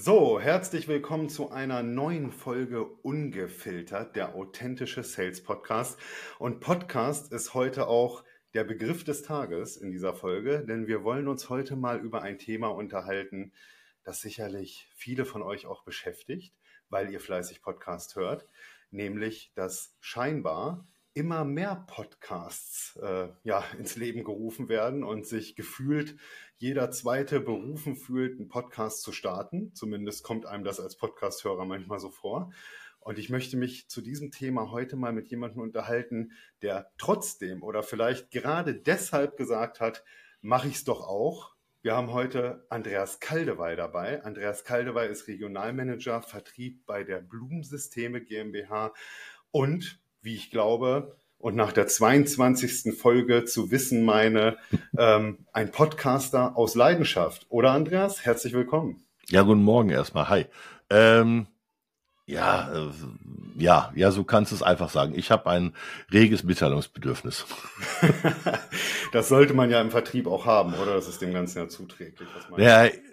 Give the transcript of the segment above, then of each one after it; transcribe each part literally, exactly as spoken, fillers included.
So, herzlich willkommen zu einer neuen Folge Ungefiltert, der authentische Sales Podcast. Und Podcast ist heute auch der Begriff des Tages in dieser Folge, denn wir wollen uns heute mal über ein Thema unterhalten, das sicherlich viele von euch auch beschäftigt, weil ihr fleißig Podcast hört, nämlich dass scheinbar immer mehr Podcasts äh, ja, ins Leben gerufen werden und sich gefühlt jeder Zweite berufen fühlt, einen Podcast zu starten. Zumindest kommt einem das als Podcast-Hörer manchmal so vor. Und ich möchte mich zu diesem Thema heute mal mit jemandem unterhalten, der trotzdem oder vielleicht gerade deshalb gesagt hat, mache ich es doch auch. Wir haben heute Andreas Kaldewey dabei. Andreas Kaldewey ist Regionalmanager Vertrieb bei der Blumensysteme GmbH und wie ich glaube und nach der zweiundzwanzigsten Folge zu wissen meine, ähm, ein Podcaster aus Leidenschaft. Oder Andreas? Herzlich willkommen. Ja, guten Morgen erstmal. Hi. Ähm, ja, äh, ja, ja, so kannst du es einfach sagen. Ich habe ein reges Mitteilungsbedürfnis. Das sollte man ja im Vertrieb auch haben, oder? Das ist dem Ganzen ja zuträglich. Was ja, äh,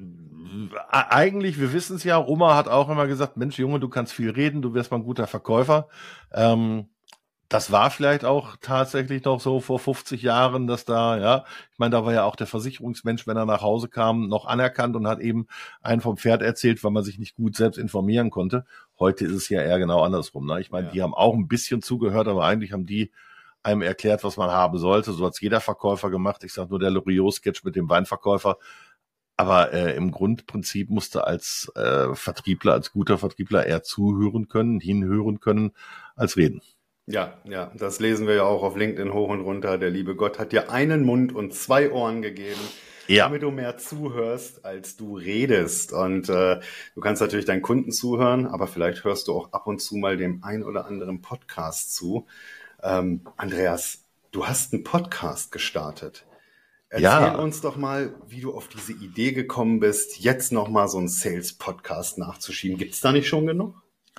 eigentlich, wir wissen es ja, Oma hat auch immer gesagt, Mensch, Junge, du kannst viel reden, du wirst mal ein guter Verkäufer. Ähm, das war vielleicht auch tatsächlich noch so vor fünfzig Jahren, dass da, ja, ich meine, da war ja auch der Versicherungsmensch, wenn er nach Hause kam, noch anerkannt und hat eben einen vom Pferd erzählt, weil man sich nicht gut selbst informieren konnte. Heute ist es ja eher genau andersrum. Ne? Ich meine, ja. Die haben auch ein bisschen zugehört, aber eigentlich haben die einem erklärt, was man haben sollte. So hat's jeder Verkäufer gemacht. Ich sage nur der Loriot-Sketch mit dem Weinverkäufer. Aber äh, im Grundprinzip musste als äh, Vertriebler, als guter Vertriebler eher zuhören können, hinhören können, als reden. Ja, ja, das lesen wir ja auch auf LinkedIn hoch und runter. Der liebe Gott hat dir einen Mund und zwei Ohren gegeben, ja, damit du mehr zuhörst, als du redest. Und äh, du kannst natürlich deinen Kunden zuhören, aber vielleicht hörst du auch ab und zu mal dem ein oder anderen Podcast zu. Ähm, Andreas, du hast einen Podcast gestartet. Erzähl ja. uns doch mal, wie du auf diese Idee gekommen bist, jetzt nochmal so einen Sales-Podcast nachzuschieben. Gibt es da nicht schon genug?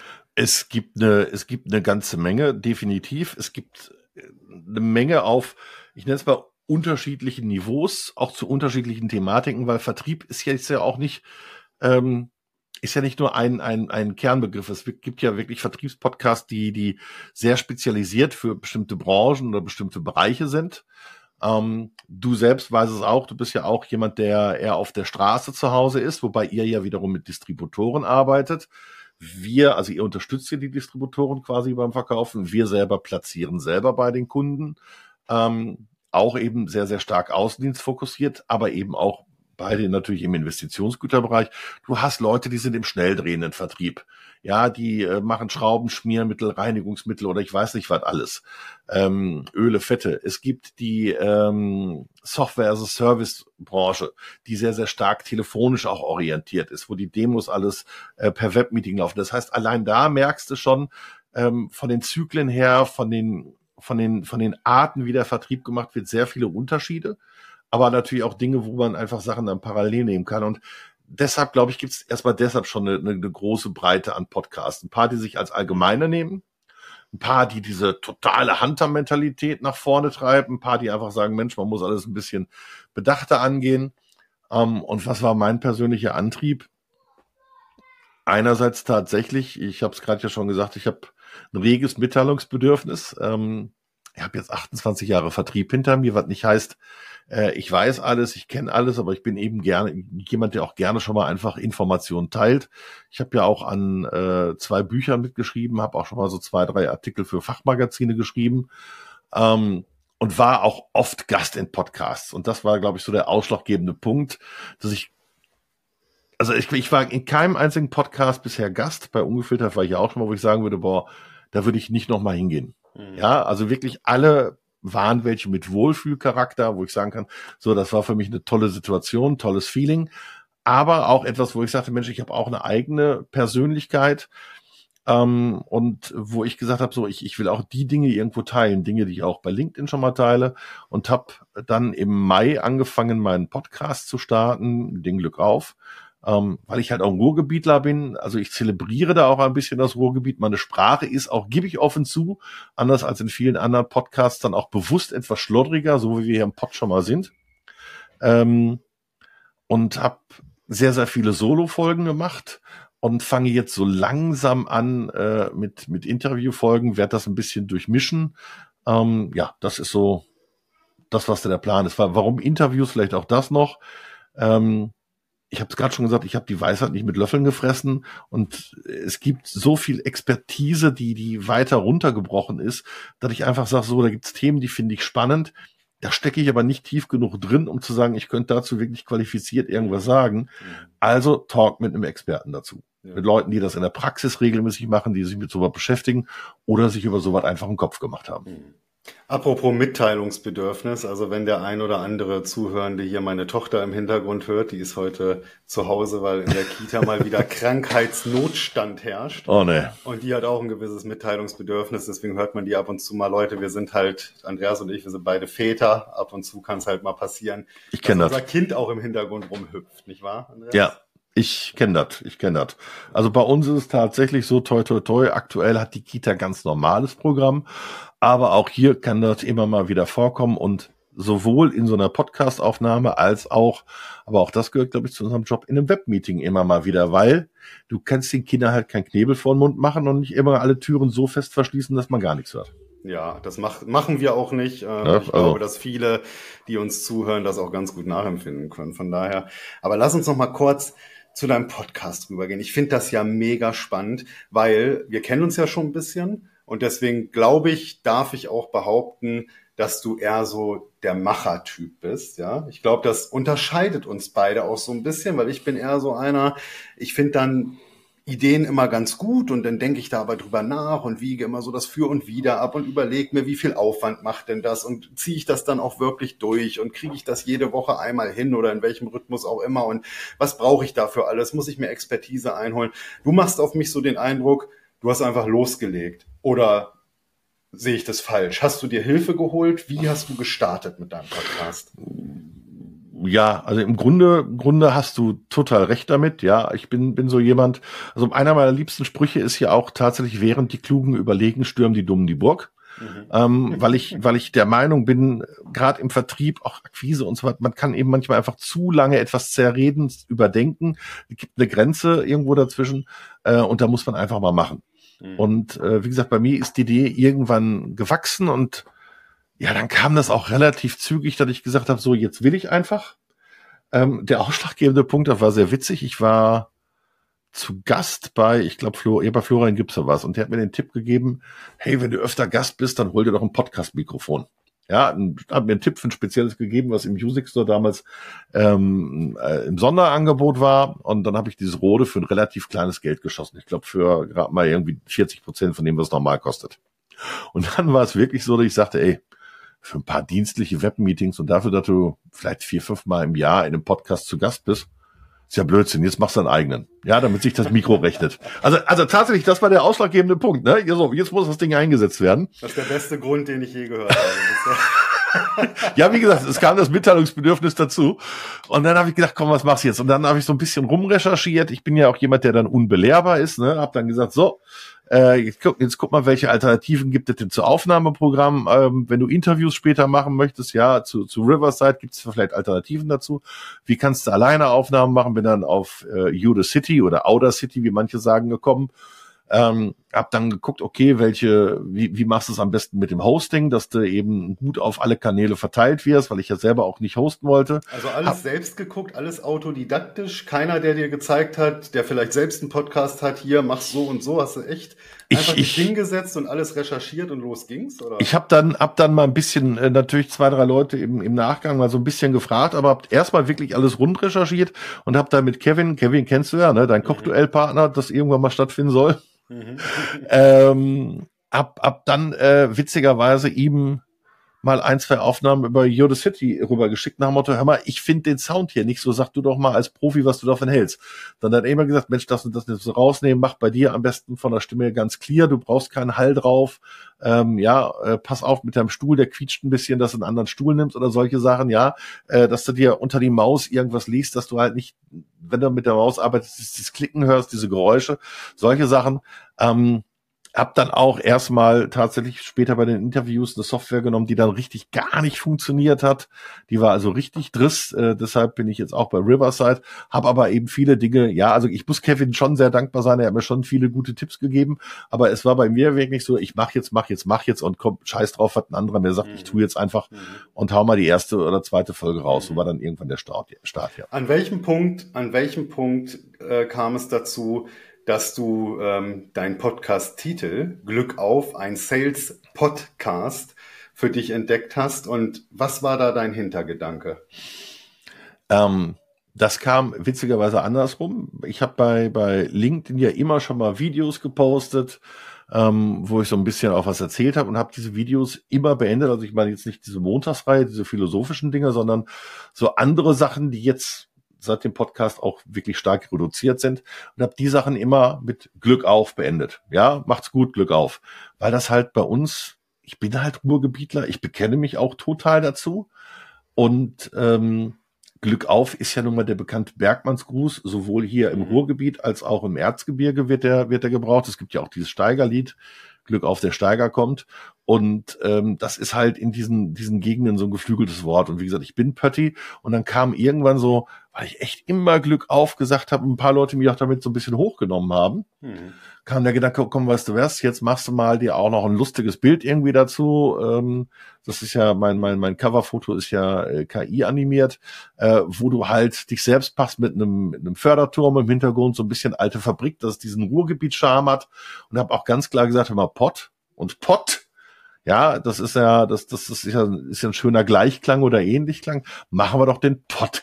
Es gibt eine, es gibt eine ganze Menge, definitiv. Es gibt eine Menge auf, ich nenne es mal, unterschiedlichen Niveaus, auch zu unterschiedlichen Thematiken, weil Vertrieb ist ja jetzt ja auch nicht, ähm, ist ja nicht nur ein, ein, ein Kernbegriff. Es gibt ja wirklich Vertriebspodcasts, die, die sehr spezialisiert für bestimmte Branchen oder bestimmte Bereiche sind. Ähm, du selbst weißt es auch, du bist ja auch jemand, der eher auf der Straße zu Hause ist, wobei ihr ja wiederum mit Distributoren arbeitet. Wir, also ihr unterstützt ja die Distributoren quasi beim Verkaufen. Wir selber platzieren selber bei den Kunden. Ähm, auch eben sehr, sehr stark außendienstfokussiert, aber eben auch beide natürlich im Investitionsgüterbereich. Du hast Leute, die sind im schnelldrehenden Vertrieb. Ja, die äh, machen Schrauben, Schmiermittel, Reinigungsmittel oder ich weiß nicht was alles. Ähm, Öle, Fette. Es gibt die ähm, Software-as-a-Service-Branche, die sehr, sehr stark telefonisch auch orientiert ist, wo die Demos alles äh, per Webmeeting laufen. Das heißt, allein da merkst du schon ähm, von den Zyklen her, von den, von den, von den Arten, wie der Vertrieb gemacht wird, sehr viele Unterschiede. Aber natürlich auch Dinge, wo man einfach Sachen dann parallel nehmen kann. Und deshalb, glaube ich, gibt es erstmal deshalb schon eine, eine große Breite an Podcasts. Ein paar, die sich als Allgemeine nehmen, ein paar, die diese totale Hunter-Mentalität nach vorne treiben, ein paar, die einfach sagen, Mensch, man muss alles ein bisschen bedachter angehen. Ähm, und was war mein persönlicher Antrieb? Einerseits tatsächlich, ich habe es gerade ja schon gesagt, ich habe ein reges Mitteilungsbedürfnis. Ähm, ich habe jetzt achtundzwanzig Jahre Vertrieb hinter mir, was nicht heißt, äh, ich weiß alles, ich kenne alles, aber ich bin eben gerne jemand, der auch gerne schon mal einfach Informationen teilt. Ich habe ja auch an äh, zwei Büchern mitgeschrieben, habe auch schon mal so zwei, drei Artikel für Fachmagazine geschrieben ähm, und war auch oft Gast in Podcasts. Und das war, glaube ich, so der ausschlaggebende Punkt, dass ich Also ich, ich war in keinem einzigen Podcast bisher Gast. Bei Ungefiltert war ich ja auch schon mal, wo ich sagen würde, boah, da würde ich nicht noch mal hingehen. Mhm. Ja, also wirklich alle waren welche mit Wohlfühlcharakter, wo ich sagen kann, so, das war für mich eine tolle Situation, tolles Feeling. Aber auch etwas, wo ich sagte, Mensch, ich habe auch eine eigene Persönlichkeit. Ähm, und wo ich gesagt habe, so, ich, ich will auch die Dinge irgendwo teilen, Dinge, die ich auch bei LinkedIn schon mal teile. Und habe dann im Mai angefangen, meinen Podcast zu starten, den Glück auf. Ähm, weil ich halt auch ein Ruhrgebietler bin, also ich zelebriere da auch ein bisschen das Ruhrgebiet. Meine Sprache ist auch, gebe ich offen zu, anders als in vielen anderen Podcasts, dann auch bewusst etwas schloddriger, so wie wir hier im Pod schon mal sind. Ähm, und habe sehr, sehr viele Solo-Folgen gemacht und fange jetzt so langsam an äh, mit, mit Interviewfolgen, werde das ein bisschen durchmischen. Ähm, ja, das ist so das, was da der Plan ist. Warum Interviews? Vielleicht auch das noch. Ähm, ich habe es gerade schon gesagt, ich habe die Weisheit nicht mit Löffeln gefressen und es gibt so viel Expertise, die die weiter runtergebrochen ist, dass ich einfach sage, so, da gibt's Themen, die finde ich spannend. Da stecke ich aber nicht tief genug drin, um zu sagen, ich könnte dazu wirklich qualifiziert irgendwas sagen. Also Talk mit einem Experten dazu. Ja. Mit Leuten, die das in der Praxis regelmäßig machen, die sich mit sowas beschäftigen oder sich über sowas einfach einen Kopf gemacht haben. Mhm. Apropos Mitteilungsbedürfnis, also wenn der ein oder andere Zuhörende hier meine Tochter im Hintergrund hört, die ist heute zu Hause, weil in der Kita mal wieder Krankheitsnotstand herrscht. Oh ne. Und die hat auch ein gewisses Mitteilungsbedürfnis, deswegen hört man die ab und zu mal. Leute, wir sind halt, Andreas und ich, wir sind beide Väter, ab und zu kann es halt mal passieren, ich kenn dass das. unser Kind auch im Hintergrund rumhüpft, nicht wahr, Andreas? Ja. Ich kenne das, ich kenne das. Also bei uns ist es tatsächlich so, toi, toi, toi, aktuell hat die Kita ganz normales Programm, aber auch hier kann das immer mal wieder vorkommen und sowohl in so einer Podcast-Aufnahme als auch, aber auch das gehört, glaube ich, zu unserem Job, in einem Webmeeting immer mal wieder, weil du kannst den Kindern halt kein Knebel vor den Mund machen und nicht immer alle Türen so fest verschließen, dass man gar nichts hört. Ja, das mach, machen wir auch nicht. Äh, ja, ich glaube, also. dass viele, die uns zuhören, das auch ganz gut nachempfinden können. Von daher, aber lass uns noch mal kurz zu deinem Podcast rübergehen. Ich finde das ja mega spannend, weil wir kennen uns ja schon ein bisschen und deswegen glaube ich, darf ich auch behaupten, dass du eher so der Machertyp bist, ja. Ich glaube, das unterscheidet uns beide auch so ein bisschen, weil ich bin eher so einer, ich finde dann Ideen immer ganz gut und dann denke ich da aber drüber nach und wiege immer so das Für und Wider ab und überlege mir, wie viel Aufwand macht denn das und ziehe ich das dann auch wirklich durch und kriege ich das jede Woche einmal hin oder in welchem Rhythmus auch immer und was brauche ich dafür alles? Muss ich mir Expertise einholen? Du machst auf mich so den Eindruck, du hast einfach losgelegt oder sehe ich das falsch? Hast du dir Hilfe geholt? Wie hast du gestartet mit deinem Podcast? Ja, also im Grunde, im Grunde hast du total recht damit. Ja, ich bin, bin so jemand, also einer meiner liebsten Sprüche ist ja auch tatsächlich, während die Klugen überlegen, stürmen die Dummen die Burg. Mhm. Ähm, weil ich, weil ich der Meinung bin, gerade im Vertrieb, auch Akquise und so weiter, man kann eben manchmal einfach zu lange etwas zerreden, überdenken. Es gibt eine Grenze irgendwo dazwischen, äh, und da muss man einfach mal machen. Mhm. Und äh, wie gesagt, bei mir ist die Idee irgendwann gewachsen und ja, dann kam das auch relativ zügig, dass ich gesagt habe, so, jetzt will ich einfach. Ähm, der ausschlaggebende Punkt, das war sehr witzig. Ich war zu Gast bei, ich glaube, Flo, ja, bei Florian Gipser was und der hat mir den Tipp gegeben, hey, wenn du öfter Gast bist, dann hol dir doch ein Podcast-Mikrofon. Ja, und hat mir einen Tipp für ein spezielles gegeben, was im Music Store damals ähm, äh, im Sonderangebot war. Und dann habe ich dieses Rode für ein relativ kleines Geld geschossen. Ich glaube, für gerade mal irgendwie vierzig Prozent von dem, was es normal kostet. Und dann war es wirklich so, dass ich sagte, ey, für ein paar dienstliche Webmeetings und dafür, dass du vielleicht vier, fünf Mal im Jahr in einem Podcast zu Gast bist, ist ja Blödsinn. Jetzt machst du deinen eigenen. Ja, damit sich das Mikro rechnet. Also, also tatsächlich, das war der ausschlaggebende Punkt, ne? So, jetzt muss das Ding eingesetzt werden. Das ist der beste Grund, den ich je gehört habe. Ja, wie gesagt, es kam das Mitteilungsbedürfnis dazu. Und dann habe ich gedacht, komm, was machst du jetzt? Und dann habe ich so ein bisschen rumrecherchiert. Ich bin ja auch jemand, der dann unbelehrbar ist, ne? Hab dann gesagt, so, Äh, jetzt, guck, jetzt guck mal, welche Alternativen gibt es denn zu Aufnahmeprogrammen, ähm, wenn du Interviews später machen möchtest, ja, zu, zu Riverside gibt es vielleicht Alternativen dazu. Wie kannst du alleine Aufnahmen machen? Bin dann auf äh, Udacity oder Audacity, wie manche sagen, gekommen. Ähm, hab dann geguckt, okay, welche, wie, wie machst du es am besten mit dem Hosting, dass du eben gut auf alle Kanäle verteilt wirst, weil ich ja selber auch nicht hosten wollte. Also alles hab, selbst geguckt, alles autodidaktisch, keiner, der dir gezeigt hat, der vielleicht selbst einen Podcast hat, hier, mach so und so, hast du echt einfach ich, dich hingesetzt und alles recherchiert und los ging's, oder? Ich habe dann, hab dann mal ein bisschen, äh, natürlich zwei, drei Leute im, im Nachgang mal so ein bisschen gefragt, aber hab erstmal wirklich alles rund recherchiert und hab dann mit Kevin, Kevin kennst du ja, ne, dein Kochduellpartner, das irgendwann mal stattfinden soll. Mhm. ähm, ab, ab dann äh, witzigerweise ihm mal ein, zwei Aufnahmen über Udacity rübergeschickt nach dem Motto, hör mal, ich finde den Sound hier nicht so, sag du doch mal als Profi, was du davon hältst. Dann hat er immer gesagt, Mensch, das und das nicht so rausnehmen, mach bei dir am besten von der Stimme ganz clear, du brauchst keinen Hall drauf, ähm, ja, äh, pass auf mit deinem Stuhl, der quietscht ein bisschen, dass du einen anderen Stuhl nimmst oder solche Sachen, ja, äh, dass du dir unter die Maus irgendwas liest, dass du halt nicht, wenn du mit der Maus arbeitest, dieses Klicken hörst, diese Geräusche, solche Sachen, ähm, habe dann auch erstmal tatsächlich später bei den Interviews eine Software genommen, die dann richtig gar nicht funktioniert hat. Die war also richtig driss. Äh, deshalb bin ich jetzt auch bei Riverside. Habe aber eben viele Dinge, ja, also ich muss Kevin schon sehr dankbar sein. Er hat mir schon viele gute Tipps gegeben. Aber es war bei mir wirklich so, ich mach jetzt, mach jetzt, mach jetzt und komm, scheiß drauf, hat ein anderer mir sagt, mhm. ich tue jetzt einfach mhm. und hau mal die erste oder zweite Folge raus. Mhm. So war dann irgendwann der Start, Start ja. An welchem Punkt, an welchem Punkt äh, kam es dazu, dass du ähm, deinen Podcast-Titel Glück auf, ein Sales-Podcast für dich entdeckt hast? Und was war da dein Hintergedanke? Ähm, das kam witzigerweise andersrum. Ich habe bei, bei LinkedIn ja immer schon mal Videos gepostet, ähm, wo ich so ein bisschen auch was erzählt habe und habe diese Videos immer beendet. Also ich meine jetzt nicht diese Montagsreihe, diese philosophischen Dinge, sondern so andere Sachen, die jetzt seit dem Podcast auch wirklich stark reduziert sind und habe die Sachen immer mit Glück auf beendet. Ja, macht's gut, Glück auf. Weil das halt bei uns, ich bin halt Ruhrgebietler, ich bekenne mich auch total dazu und ähm, Glück auf ist ja nun mal der bekannte Bergmannsgruß, sowohl hier im Ruhrgebiet als auch im Erzgebirge wird der, wird der gebraucht. Es gibt ja auch dieses Steigerlied, Glück auf, der Steiger kommt. Und ähm, das ist halt in diesen diesen Gegenden so ein geflügeltes Wort. Und wie gesagt, ich bin Pötti. Und dann kam irgendwann so, weil ich echt immer Glück auf gesagt habe, ein paar Leute mich auch damit so ein bisschen hochgenommen haben, mhm. kam der Gedanke, komm, weißt du was, jetzt machst du mal dir auch noch ein lustiges Bild irgendwie dazu. Ähm, das ist ja, mein mein mein Coverfoto ist ja äh, K I animiert, äh, wo du halt dich selbst passt mit einem mit einem Förderturm im Hintergrund, so ein bisschen alte Fabrik, das diesen Ruhrgebiet-Charme hat. Und habe auch ganz klar gesagt, hör mal, Pott und Pott. Ja, das ist ja, das, das ist ja, ist ja ein schöner Gleichklang oder Ähnlichklang. Machen wir doch den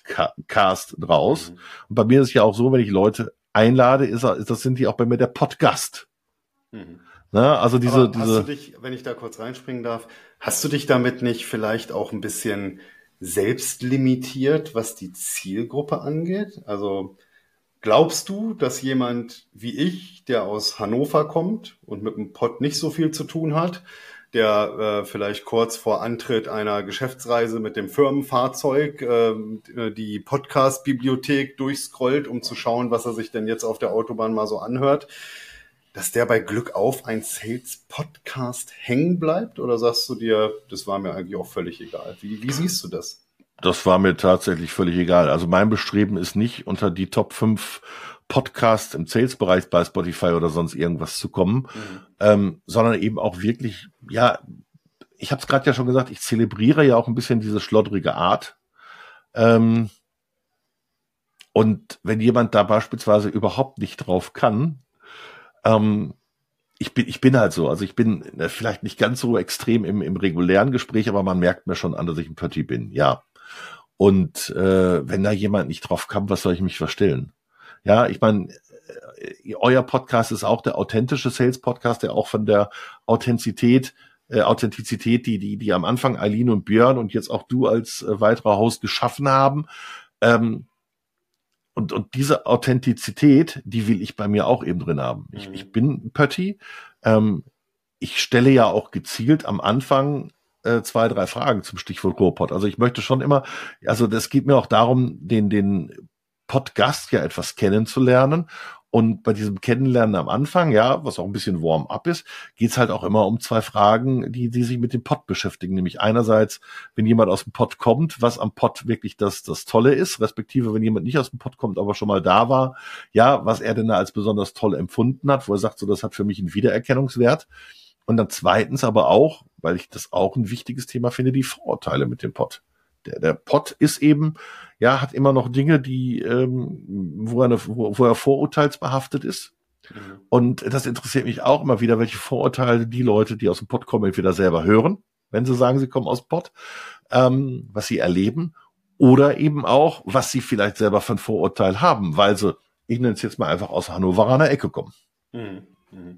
Podcast draus. Mhm. Und bei mir ist es ja auch so, wenn ich Leute einlade, ist, ist das sind die auch bei mir der Podcast. Mhm. Na, also diese, Aber diese. Hast du dich, wenn ich da kurz reinspringen darf, hast du dich damit nicht vielleicht auch ein bisschen selbst limitiert, was die Zielgruppe angeht? Also glaubst du, dass jemand wie ich, der aus Hannover kommt und mit dem Pod nicht so viel zu tun hat, der äh, vielleicht kurz vor Antritt einer Geschäftsreise mit dem Firmenfahrzeug äh, die Podcast-Bibliothek durchscrollt, um zu schauen, was er sich denn jetzt auf der Autobahn mal so anhört, dass der bei Glück auf ein Sales-Podcast hängen bleibt? Oder sagst du dir, das war mir eigentlich auch völlig egal? Wie, wie siehst du das? Das war mir tatsächlich völlig egal. Also mein Bestreben ist nicht, unter die Top fünf Podcasts im Sales-Bereich bei Spotify oder sonst irgendwas zu kommen, mhm. ähm, sondern eben auch wirklich, ja, ich habe es gerade ja schon gesagt, ich zelebriere ja auch ein bisschen diese schloddrige Art. Ähm, und wenn jemand da beispielsweise überhaupt nicht drauf kann, ähm, ich bin, ich bin halt so, also ich bin vielleicht nicht ganz so extrem im, im regulären Gespräch, aber man merkt mir schon an, dass ich ein Pötti bin, ja. Und äh, wenn da jemand nicht drauf kann, was soll ich mich verstellen? Ja, ich meine, euer Podcast ist auch der authentische Sales-Podcast, der auch von der Authentizität, äh, Authentizität, die die die am Anfang Eileen und Björn und jetzt auch du als äh, weiterer Host geschaffen haben. Ähm, und und diese Authentizität, die will ich bei mir auch eben drin haben. Ich, ich bin Pötti. Ähm, ich stelle ja auch gezielt am Anfang äh, zwei, drei Fragen zum Stichwort Ruhrpott. Also ich möchte schon immer, also das geht mir auch darum, den den Podcast ja etwas kennenzulernen. Und bei diesem Kennenlernen am Anfang, ja, was auch ein bisschen Warm-up ist, geht's halt auch immer um zwei Fragen, die, die sich mit dem Pod beschäftigen. Nämlich einerseits, wenn jemand aus dem Pod kommt, was am Pod wirklich das, das Tolle ist, respektive wenn jemand nicht aus dem Pod kommt, aber schon mal da war, ja, was er denn da als besonders toll empfunden hat, wo er sagt, so, das hat für mich einen Wiedererkennungswert. Und dann zweitens aber auch, weil ich das auch ein wichtiges Thema finde, die Vorurteile mit dem Pod. Der, der Pod ist eben, ja, hat immer noch Dinge, die, ähm, wo, er eine, wo, wo er vorurteilsbehaftet ist. Mhm. Und das interessiert mich auch immer wieder, welche Vorurteile die Leute, die aus dem Pod kommen, entweder selber hören, wenn sie sagen, sie kommen aus dem Pod, ähm, was sie erleben, oder eben auch, was sie vielleicht selber für ein Vorurteil haben, weil sie, ich nenne es jetzt mal einfach aus Hannoveraner Ecke kommen. Mhm. Mhm.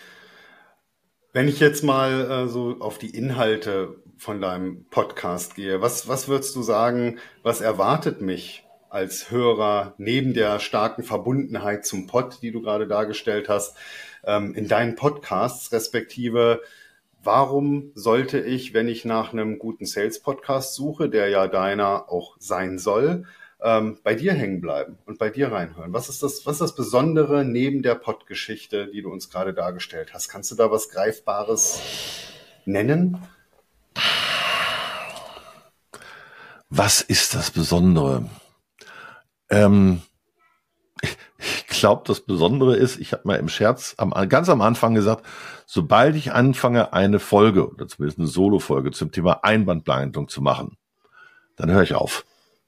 Wenn ich jetzt mal äh, so auf die Inhalte von deinem Podcast gehe, was, was würdest du sagen, was erwartet mich als Hörer neben der starken Verbundenheit zum Pod, die du gerade dargestellt hast, ähm, in deinen Podcasts, respektive warum sollte ich, wenn ich nach einem guten Sales-Podcast suche, der ja deiner auch sein soll, ähm, bei dir hängen bleiben und bei dir reinhören. Was ist das, was ist das Besondere neben der Pott-Geschichte, die du uns gerade dargestellt hast? Kannst du da was Greifbares nennen? Was ist das Besondere? Ähm, ich glaube, das Besondere ist, ich habe mal im Scherz am, ganz am Anfang gesagt, sobald ich anfange, eine Folge oder zumindest eine Solo-Folge zum Thema Einwandbehandlung zu machen, dann höre ich auf.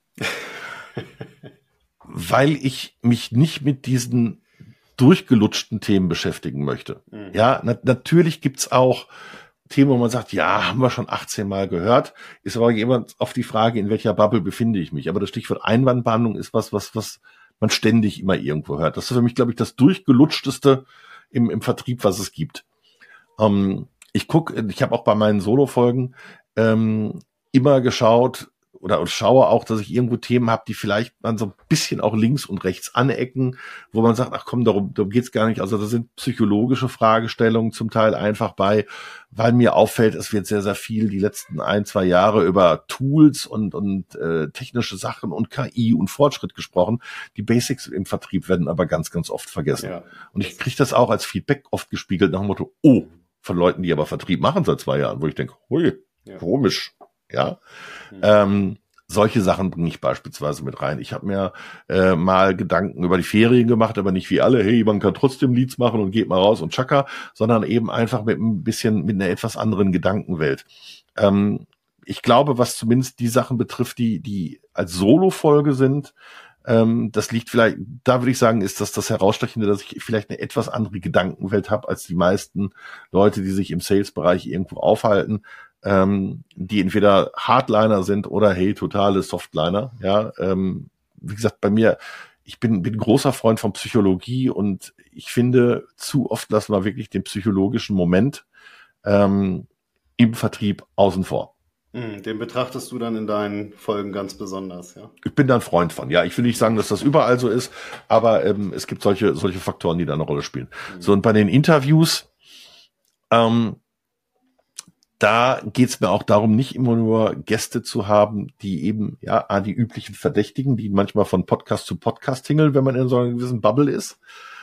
Weil ich mich nicht mit diesen durchgelutschten Themen beschäftigen möchte. Mhm. Ja, na, natürlich gibt's auch Themen, wo man sagt, ja, haben wir schon achtzehn Mal gehört, ist aber jemand auf die Frage, in welcher Bubble befinde ich mich. Aber das Stichwort Einwandbehandlung ist was, was, was man ständig immer irgendwo hört. Das ist für mich, glaube ich, das durchgelutschteste im, im Vertrieb, was es gibt. Ähm, ich gucke, ich habe auch bei meinen Solo-Folgen ähm, immer geschaut, oder schaue auch, dass ich irgendwo Themen habe, die vielleicht dann so ein bisschen auch links und rechts anecken, wo man sagt, ach komm, darum, darum geht's gar nicht. Also da sind psychologische Fragestellungen zum Teil einfach bei, weil mir auffällt, es wird sehr, sehr viel die letzten ein, zwei Jahre über Tools und, und äh, technische Sachen und K I und Fortschritt gesprochen. Die Basics im Vertrieb werden aber ganz, ganz oft vergessen. Ja. Und ich kriege das auch als Feedback oft gespiegelt nach dem Motto, oh, von Leuten, die aber Vertrieb machen seit zwei Jahren, wo ich denke, hui, ja. komisch. Ja, mhm. ähm, solche Sachen bringe ich beispielsweise mit rein. Ich habe mir äh, mal Gedanken über die Ferien gemacht, aber nicht wie alle, hey, man kann trotzdem Leads machen und geht mal raus und tschakka, sondern eben einfach mit ein bisschen, mit einer etwas anderen Gedankenwelt. Ähm, ich glaube, was zumindest die Sachen betrifft, die, die als Solo-Folge sind, ähm, das liegt vielleicht, da würde ich sagen, ist das das Herausstechende, dass ich vielleicht eine etwas andere Gedankenwelt habe als die meisten Leute, die sich im Sales-Bereich irgendwo aufhalten. Ähm, die entweder Hardliner sind oder hey, totale Softliner. Ja, ähm, wie gesagt, bei mir, ich bin, bin großer Freund von Psychologie und ich finde, zu oft lassen wir wirklich den psychologischen Moment ähm, im Vertrieb außen vor. Den betrachtest du dann in deinen Folgen ganz besonders, ja? Ich bin da ein Freund von, ja. Ich will nicht sagen, dass das überall so ist, aber ähm, es gibt solche, solche Faktoren, die da eine Rolle spielen. Mhm. So, und bei den Interviews, ähm, da geht's mir auch darum, nicht immer nur Gäste zu haben, die eben, ja, die üblichen Verdächtigen, die manchmal von Podcast zu Podcast tingeln, wenn man in so einer gewissen Bubble ist.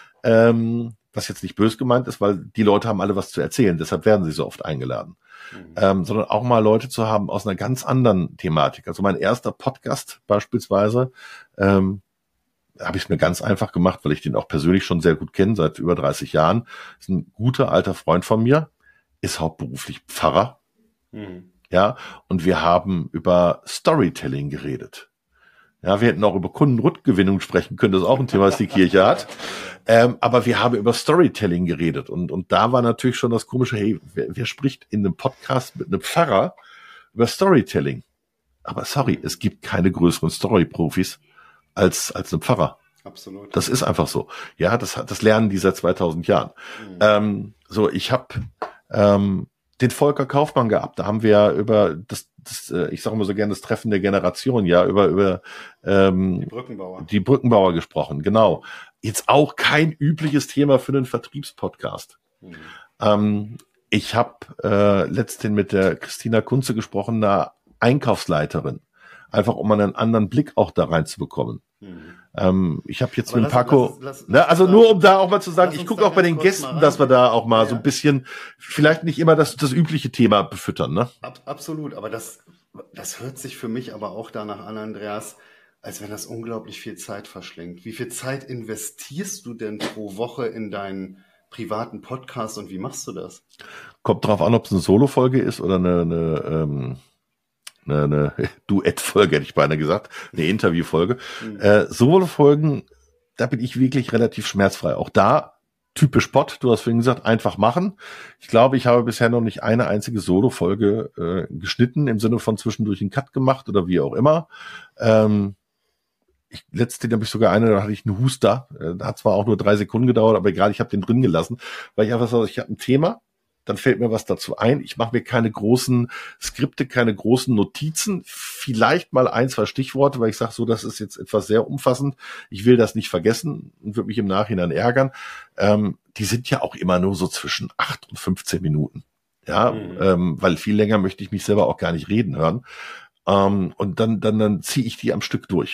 Ähm, was jetzt nicht böse gemeint ist, weil die Leute haben alle was zu erzählen, deshalb werden sie so oft eingeladen. Mhm. Ähm, sondern auch mal Leute zu haben aus einer ganz anderen Thematik. Also mein erster Podcast beispielsweise, ähm, habe ich es mir ganz einfach gemacht, weil ich den auch persönlich schon sehr gut kenne, seit über dreißig Jahren. Ist ein guter alter Freund von mir, ist hauptberuflich Pfarrer. Mhm. Ja, und wir haben über Storytelling geredet. Ja, wir hätten auch über Kundenrückgewinnung sprechen können, das ist auch ein Thema, das die Kirche hat. Ähm, aber wir haben über Storytelling geredet und, und da war natürlich schon das Komische, hey, wer, wer spricht in einem Podcast mit einem Pfarrer über Storytelling? Aber sorry, es gibt keine größeren Story-Profis als, als ein Pfarrer. Absolut. Das ist einfach so. Ja, das, das lernen die seit zweitausend Jahren. Mhm. Ähm, so, ich habe ähm, den Volker Kaufmann gehabt. Da haben wir über das, das äh, ich sage immer so gerne, das Treffen der Generation, ja, über über ähm, die Brückenbauer. Die Brückenbauer gesprochen, genau. Jetzt auch kein übliches Thema für einen Vertriebspodcast. Mhm. Ähm, ich habe äh, letztens mit der Christina Kunze gesprochen, einer Einkaufsleiterin, einfach um einen anderen Blick auch da reinzubekommen. Mhm. Ähm, ich habe jetzt aber mit lass, Paco, lass, lass, ne, also lass, nur um da auch mal zu sagen, ich gucke auch bei den Gästen, dass wir da auch mal ja, so ein bisschen, vielleicht nicht immer das, das übliche Thema befüttern, ne? Ab, absolut, aber das, das hört sich für mich aber auch danach an, Andreas, als wenn das unglaublich viel Zeit verschlingt. Wie viel Zeit investierst du denn pro Woche in deinen privaten Podcast und wie machst du das? Kommt drauf an, ob es eine Solo-Folge ist oder eine, eine ähm eine, eine Duettfolge, hätte ich beinahe gesagt, eine Interviewfolge. Mhm. Äh, Solo-Folgen, da bin ich wirklich relativ schmerzfrei. Auch da, typisch Pott, du hast vorhin gesagt, einfach machen. Ich glaube, ich habe bisher noch nicht eine einzige Solo-Folge äh, geschnitten, im Sinne von zwischendurch einen Cut gemacht oder wie auch immer. Ähm, ich, letztendlich habe ich sogar eine, da hatte ich einen Huster. Äh, hat zwar auch nur drei Sekunden gedauert, aber egal, ich habe den drin gelassen, weil ich einfach so, ich habe ein Thema, dann fällt mir was dazu ein. Ich mache mir keine großen Skripte, keine großen Notizen, vielleicht mal ein, zwei Stichworte, weil ich sage so, das ist jetzt etwas sehr umfassend. Ich will das nicht vergessen und würde mich im Nachhinein ärgern. Ähm, die sind ja auch immer nur so zwischen acht und fünfzehn Minuten. Ja, mhm. ähm, weil viel länger möchte ich mich selber auch gar nicht reden hören. Ähm, und dann, dann, dann ziehe ich die am Stück durch.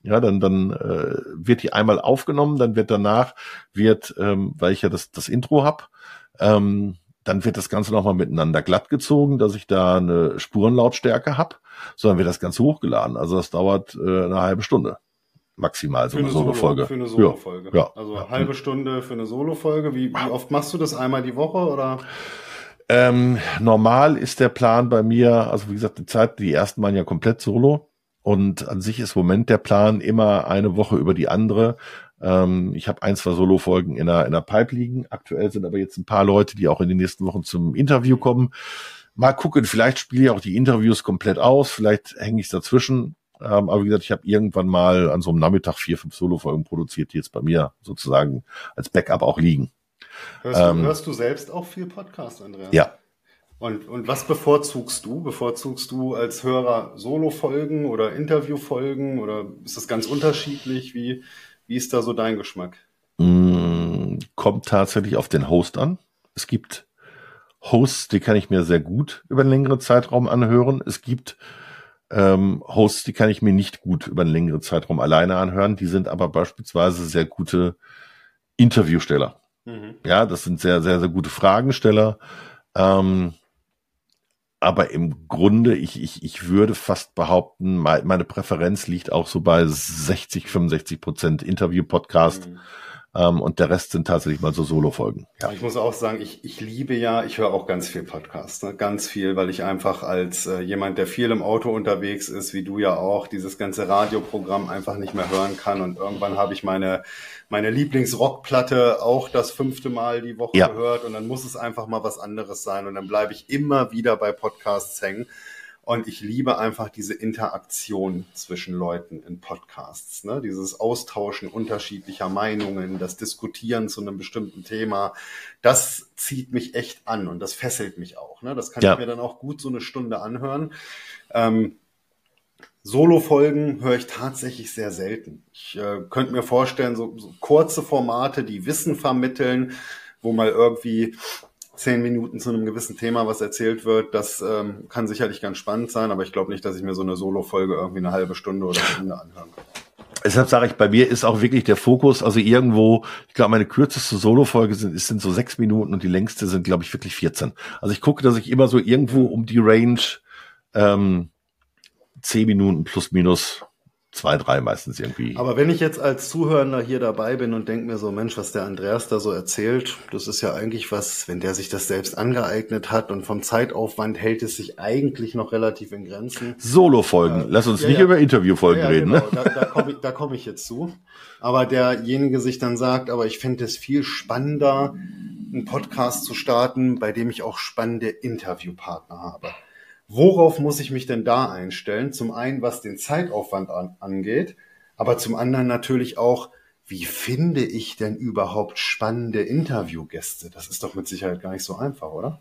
Ja, dann, dann äh, wird die einmal aufgenommen, dann wird danach, wird, ähm, weil ich ja das, das Intro hab, ähm, dann wird das Ganze nochmal miteinander glatt gezogen, dass ich da eine Spurenlautstärke hab, sondern wird das Ganze hochgeladen. Also das dauert äh, eine halbe Stunde maximal, so Für eine eine Solo, Solo-Folge. für eine Solo-Folge. Ja, ja. Also eine halbe Stunde für eine Solo-Folge. Wie, wie oft machst du das? Einmal die Woche oder? Ähm, normal ist der Plan bei mir, also wie gesagt, die Zeit, die ersten waren ja komplett Solo. Und an sich ist im Moment der Plan immer eine Woche über die andere. Ähm, ich habe ein, zwei Solo-Folgen in der, in der Pipe liegen. Aktuell sind aber jetzt ein paar Leute, die auch in den nächsten Wochen zum Interview kommen. Mal gucken, vielleicht spiele ich auch die Interviews komplett aus. Vielleicht hänge ich dazwischen. Ähm, aber wie gesagt, ich habe irgendwann mal an so einem Nachmittag vier, fünf Solo-Folgen produziert, die jetzt bei mir sozusagen als Backup auch liegen. Hörst, ähm, du, hörst du selbst auch viel Podcast, Andreas? Ja. Und, und was bevorzugst du? Bevorzugst du als Hörer Solo-Folgen oder Interview-Folgen oder ist das ganz unterschiedlich? Wie, wie ist da so dein Geschmack? Mm, kommt tatsächlich auf den Host an. Es gibt Hosts, die kann ich mir sehr gut über einen längeren Zeitraum anhören. Es gibt ähm, Hosts, die kann ich mir nicht gut über einen längeren Zeitraum alleine anhören. Die sind aber beispielsweise sehr gute Interviewsteller. Mhm. Ja, das sind sehr, sehr, sehr gute Fragensteller. Ähm, Aber im Grunde, ich, ich, ich würde fast behaupten, meine Präferenz liegt auch so bei sechzig, fünfundsechzig Prozent Interview-Podcast. Mhm. Ähm, und der Rest sind tatsächlich mal so Solo-Folgen. Ja. Ich muss auch sagen, ich, ich liebe ja, ich höre auch ganz viel Podcast, ne? Ganz viel, weil ich einfach als äh, jemand, der viel im Auto unterwegs ist, wie du ja auch, dieses ganze Radioprogramm einfach nicht mehr hören kann. Und irgendwann habe ich meine meine Lieblingsrockplatte auch das fünfte Mal die Woche ja. gehört und dann muss es einfach mal was anderes sein und dann bleibe ich immer wieder bei Podcasts hängen und ich liebe einfach diese Interaktion zwischen Leuten in Podcasts, ne? Dieses Austauschen unterschiedlicher Meinungen, das Diskutieren zu einem bestimmten Thema, das zieht mich echt an und das fesselt mich auch, ne? Das kann ja. ich mir dann auch gut so eine Stunde anhören. Ähm, Solo-Folgen höre ich tatsächlich sehr selten. Ich äh, könnte mir vorstellen, so, so kurze Formate, die Wissen vermitteln, wo mal irgendwie zehn Minuten zu einem gewissen Thema was erzählt wird, das ähm, kann sicherlich ganz spannend sein, aber ich glaube nicht, dass ich mir so eine Solo-Folge irgendwie eine halbe Stunde oder eine Stunde anhören kann. Deshalb sage ich, bei mir ist auch wirklich der Fokus, also irgendwo, ich glaube, meine kürzeste Solo-Folge sind, sind so sechs Minuten und die längste sind, glaube ich, wirklich vierzehn. Also ich gucke, dass ich immer so irgendwo um die Range ähm, zehn Minuten plus minus zwei, drei meistens irgendwie. Aber wenn ich jetzt als Zuhörender hier dabei bin und denke mir so, Mensch, was der Andreas da so erzählt, das ist ja eigentlich was, wenn der sich das selbst angeeignet hat und vom Zeitaufwand hält es sich eigentlich noch relativ in Grenzen. Solo-Folgen, äh, lass uns ja, nicht ja. über Interviewfolgen ja, ja, reden. Genau. Ne? Da, da komme ich, da komm ich jetzt zu. Aber derjenige sich dann sagt, aber ich fände es viel spannender, einen Podcast zu starten, bei dem ich auch spannende Interviewpartner habe. Worauf muss ich mich denn da einstellen? Zum einen, was den Zeitaufwand an, angeht, aber zum anderen natürlich auch, wie finde ich denn überhaupt spannende Interviewgäste? Das ist doch mit Sicherheit gar nicht so einfach, oder?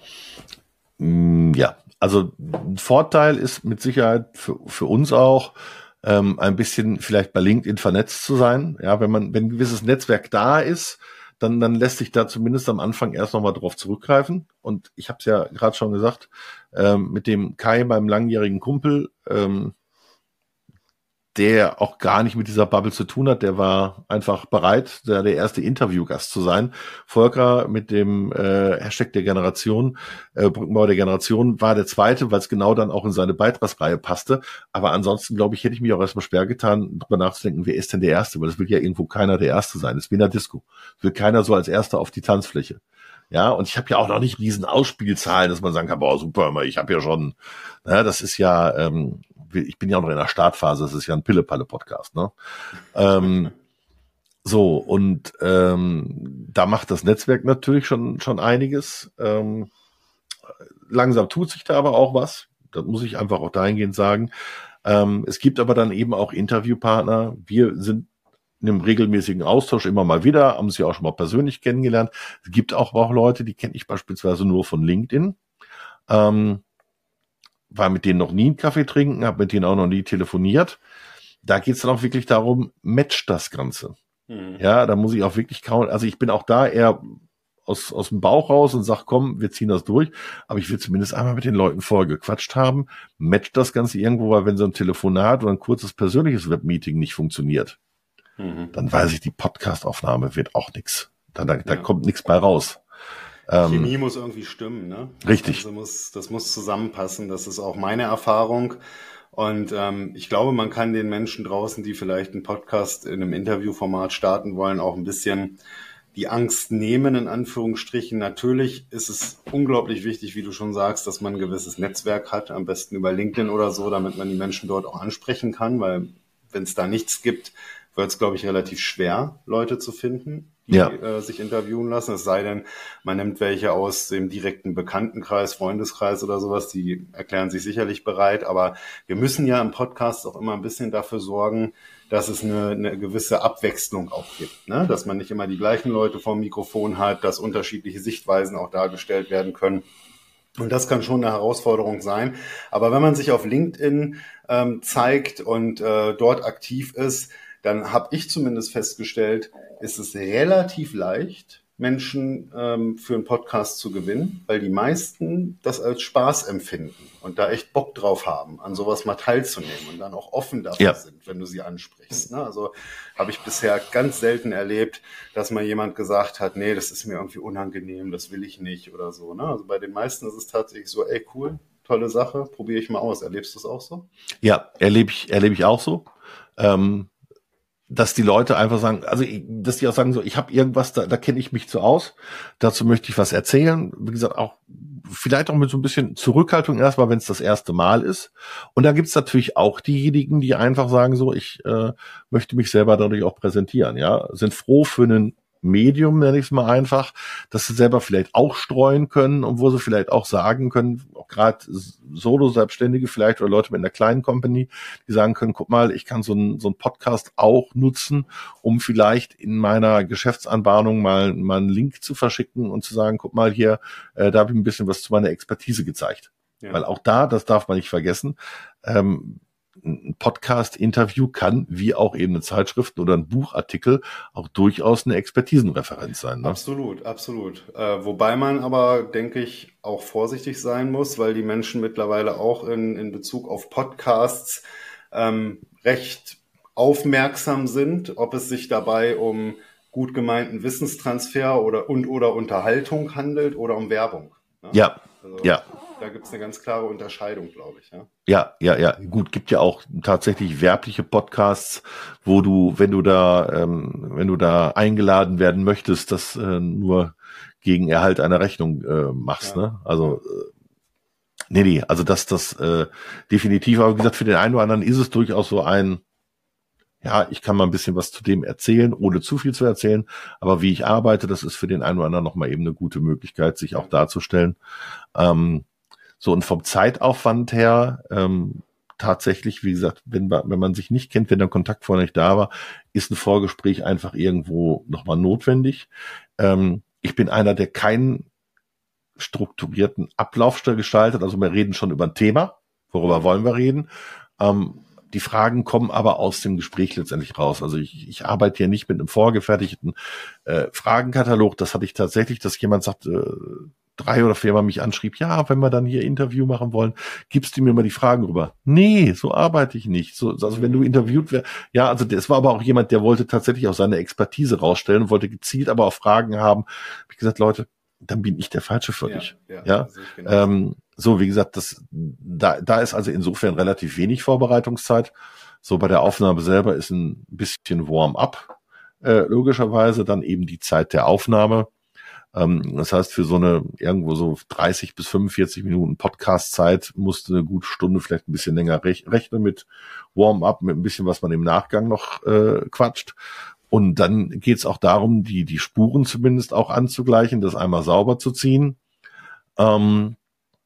Ja, also ein Vorteil ist mit Sicherheit für, für uns auch, ähm, ein bisschen vielleicht bei LinkedIn vernetzt zu sein. Ja, wenn man, wenn ein gewisses Netzwerk da ist, dann, dann lässt sich da zumindest am Anfang erst nochmal drauf zurückgreifen. Und ich habe es ja gerade schon gesagt, ähm, mit dem Kai, meinem langjährigen Kumpel, ähm, der auch gar nicht mit dieser Bubble zu tun hat, der war einfach bereit, der, der erste Interviewgast zu sein. Volker mit dem äh, Hashtag der Generation, äh, Brückenbau der Generation, war der zweite, weil es genau dann auch in seine Beitragsreihe passte. Aber ansonsten, glaube ich, hätte ich mich auch erstmal schwer getan, darüber nachzudenken, wer ist denn der Erste? Weil es will ja irgendwo keiner der Erste sein. Das ist wie in der Disco. Es will keiner so als Erster auf die Tanzfläche. Ja, und ich habe ja auch noch nicht riesen Ausspielzahlen, dass man sagen kann, boah, super, ich habe ja schon, na, das ist ja, ähm, ich bin ja auch noch in der Startphase, das ist ja ein Pille-Palle-Podcast, ne? ähm, so, und ähm, da macht das Netzwerk natürlich schon schon einiges. Ähm, langsam tut sich da aber auch was, das muss ich einfach auch dahingehend sagen. Ähm, es gibt aber dann eben auch Interviewpartner, wir sind in einem regelmäßigen Austausch immer mal wieder, haben sie auch schon mal persönlich kennengelernt. Es gibt auch, auch Leute, die kenne ich beispielsweise nur von LinkedIn. Ähm, war mit denen noch nie einen Kaffee trinken, habe mit denen auch noch nie telefoniert. Da geht es dann auch wirklich darum, matcht das Ganze. Mhm. Ja, da muss ich auch wirklich kaum, also ich bin auch da eher aus, aus dem Bauch raus und sage, komm, wir ziehen das durch. Aber ich will zumindest einmal mit den Leuten vorher gequatscht haben, matcht das Ganze irgendwo, weil wenn so ein Telefonat oder ein kurzes persönliches Webmeeting nicht funktioniert, mhm. dann weiß ich, die Podcast-Aufnahme wird auch nichts. Da, da, da ja. kommt nichts bei raus. Chemie ähm, muss irgendwie stimmen, ne? Richtig. Also muss, das muss zusammenpassen. Das ist auch meine Erfahrung. Und ähm, ich glaube, man kann den Menschen draußen, die vielleicht einen Podcast in einem Interviewformat starten wollen, auch ein bisschen die Angst nehmen, in Anführungsstrichen. Natürlich ist es unglaublich wichtig, wie du schon sagst, dass man ein gewisses Netzwerk hat, am besten über LinkedIn oder so, damit man die Menschen dort auch ansprechen kann, weil wenn es da nichts gibt, wird es, glaube ich, relativ schwer, Leute zu finden, die ja. äh, sich interviewen lassen. Es sei denn, man nimmt welche aus dem direkten Bekanntenkreis, Freundeskreis oder sowas, die erklären sich sicherlich bereit. Aber wir müssen ja im Podcast auch immer ein bisschen dafür sorgen, dass es eine, eine gewisse Abwechslung auch gibt, ne? Dass man nicht immer die gleichen Leute vor dem Mikrofon hat, dass unterschiedliche Sichtweisen auch dargestellt werden können. Und das kann schon eine Herausforderung sein. Aber wenn man sich auf LinkedIn ähm, zeigt und äh, dort aktiv ist, dann habe ich zumindest festgestellt, ist es relativ leicht, Menschen ähm, für einen Podcast zu gewinnen, weil die meisten das als Spaß empfinden und da echt Bock drauf haben, an sowas mal teilzunehmen und dann auch offen dafür ja. sind, wenn du sie ansprichst. Ne? Also habe ich bisher ganz selten erlebt, dass mal jemand gesagt hat, nee, das ist mir irgendwie unangenehm, das will ich nicht oder so. Ne? Also bei den meisten ist es tatsächlich so, ey, cool, tolle Sache, probiere ich mal aus. Erlebst du es auch so? Ja, erlebe ich, erlebe ich auch so. Ähm dass die Leute einfach sagen, also dass die auch sagen so, ich habe irgendwas, da, da kenne ich mich zu aus, dazu möchte ich was erzählen. Wie gesagt, auch vielleicht auch mit so ein bisschen Zurückhaltung erstmal, wenn es das erste Mal ist. Und da gibt's natürlich auch diejenigen, die einfach sagen so, ich äh, möchte mich selber dadurch auch präsentieren, ja, sind froh für einen Medium, nenne ich es mal einfach, dass sie selber vielleicht auch streuen können und wo sie vielleicht auch sagen können, auch gerade Solo-Selbstständige vielleicht oder Leute mit einer kleinen Company, die sagen können, guck mal, ich kann so einen so einen Podcast auch nutzen, um vielleicht in meiner Geschäftsanbahnung mal, mal einen Link zu verschicken und zu sagen, guck mal hier, äh, da habe ich ein bisschen was zu meiner Expertise gezeigt. Ja. Weil auch da, das darf man nicht vergessen, ähm, ein Podcast-Interview kann, wie auch eben eine Zeitschrift oder ein Buchartikel, auch durchaus eine Expertisenreferenz sein. Ne? Absolut, absolut. Äh, wobei man aber, denke ich, auch vorsichtig sein muss, weil die Menschen mittlerweile auch in, in Bezug auf Podcasts ähm, recht aufmerksam sind, ob es sich dabei um gut gemeinten Wissenstransfer oder und oder Unterhaltung handelt oder um Werbung. Ne? Ja, also, ja. Da gibt es eine ganz klare Unterscheidung, glaube ich. Ja? ja, ja, ja. Gut, gibt ja auch tatsächlich werbliche Podcasts, wo du, wenn du da, ähm, wenn du da eingeladen werden möchtest, das äh, nur gegen Erhalt einer Rechnung äh, machst. Ja. Ne? Also äh, nee, nee. Also das, das äh, definitiv. Aber wie gesagt, für den einen oder anderen ist es durchaus so ein, ja, ich kann mal ein bisschen was zu dem erzählen, ohne zu viel zu erzählen. Aber wie ich arbeite, das ist für den einen oder anderen nochmal eben eine gute Möglichkeit, sich auch darzustellen. Ähm, So, und vom Zeitaufwand her, ähm, tatsächlich, wie gesagt, wenn man, wenn man sich nicht kennt, wenn der Kontakt vorher nicht da war, ist ein Vorgespräch einfach irgendwo nochmal notwendig. Ähm, ich bin einer, der keinen strukturierten Ablauf gestaltet, also wir reden schon über ein Thema, worüber wollen wir reden. Ähm, die Fragen kommen aber aus dem Gespräch letztendlich raus. Also ich, ich arbeite hier nicht mit einem vorgefertigten äh, Fragenkatalog. Das hatte ich tatsächlich, dass jemand sagt, äh, drei oder viermal mich anschrieb, ja, wenn wir dann hier Interview machen wollen, gibst du mir mal die Fragen rüber. Nee, so arbeite ich nicht. So, also wenn du interviewt wärst, ja, also das war aber auch jemand, der wollte tatsächlich auch seine Expertise rausstellen und wollte gezielt aber auch Fragen haben. Hab ich gesagt, Leute, dann bin ich der Falsche für dich. Ja, ja, ja? Genau. Ähm, so, wie gesagt, das, da, da ist also insofern relativ wenig Vorbereitungszeit. So, bei der Aufnahme selber ist ein bisschen Warm-up, äh, logischerweise, dann eben die Zeit der Aufnahme. Ähm, das heißt, für so eine irgendwo so dreißig bis fünfundvierzig Minuten Podcast-Zeit musste eine gute Stunde, vielleicht ein bisschen länger rech- rechnen mit Warm-up, mit ein bisschen, was man im Nachgang noch äh, quatscht. Und dann geht's auch darum, die die Spuren zumindest auch anzugleichen, das einmal sauber zu ziehen. Ähm,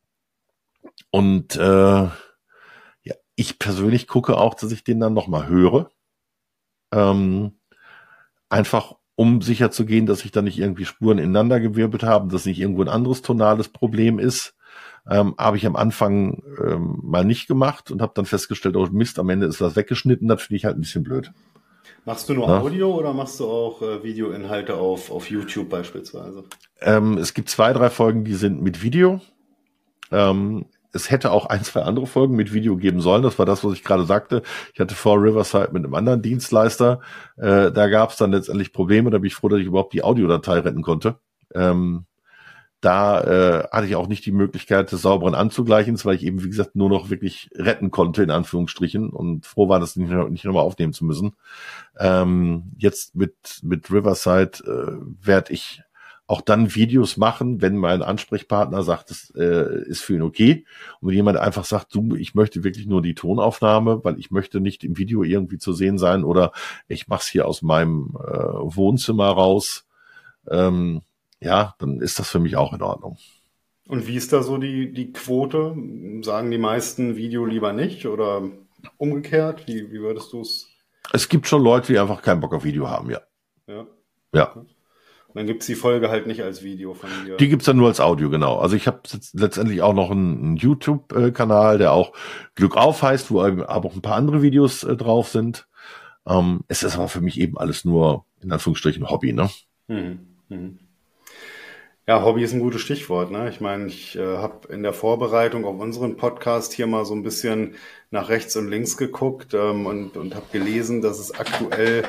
und äh, ja, ich persönlich gucke auch, dass ich den dann nochmal höre. Ähm, einfach um sicher zu gehen, dass ich da nicht irgendwie Spuren ineinander gewirbelt habe, dass nicht irgendwo ein anderes tonales Problem ist. Ähm, habe ich am Anfang ähm, mal nicht gemacht und habe dann festgestellt, oh Mist, am Ende ist das weggeschnitten. Das finde ich halt ein bisschen blöd. Machst du nur Na? Audio oder machst du auch äh, Videoinhalte auf, auf YouTube beispielsweise? Ähm, es gibt zwei, drei Folgen, die sind mit Video. Ähm, es hätte auch ein, zwei andere Folgen mit Video geben sollen. Das war das, was ich gerade sagte. Ich hatte vor Riverside mit einem anderen Dienstleister. Äh, da gab es dann letztendlich Probleme. Da bin ich froh, dass ich überhaupt die Audiodatei retten konnte. Ähm, da äh, hatte ich auch nicht die Möglichkeit des sauberen Anzugleichens, weil ich eben, wie gesagt, nur noch wirklich retten konnte, in Anführungsstrichen. Und froh war, das nicht, nicht nochmal aufnehmen zu müssen. Ähm, jetzt mit, mit Riverside äh, werde ich auch dann Videos machen, wenn mein Ansprechpartner sagt, es äh, ist für ihn okay. Und wenn jemand einfach sagt, du, ich möchte wirklich nur die Tonaufnahme, weil ich möchte nicht im Video irgendwie zu sehen sein oder ich mache es hier aus meinem äh, Wohnzimmer raus, ähm, ja, dann ist das für mich auch in Ordnung. Und wie ist da so die, die Quote? Sagen die meisten Video lieber nicht oder umgekehrt? Wie, wie würdest du es? Es gibt schon Leute, die einfach keinen Bock auf Video haben, ja. Ja. Ja. Und dann gibt's die Folge halt nicht als Video von dir. Die gibt's dann nur als Audio, genau. Also ich habe letztendlich auch noch einen, einen YouTube-Kanal, der auch Glück auf heißt, wo aber auch ein paar andere Videos äh, drauf sind. Ähm, es ist aber für mich eben alles nur, in Anführungsstrichen, Hobby, ne? Mhm. Mhm. Ja, Hobby ist ein gutes Stichwort, ne? Ich meine, ich äh, habe in der Vorbereitung auf unseren Podcast hier mal so ein bisschen nach rechts und links geguckt ähm, und, und habe gelesen, dass es aktuell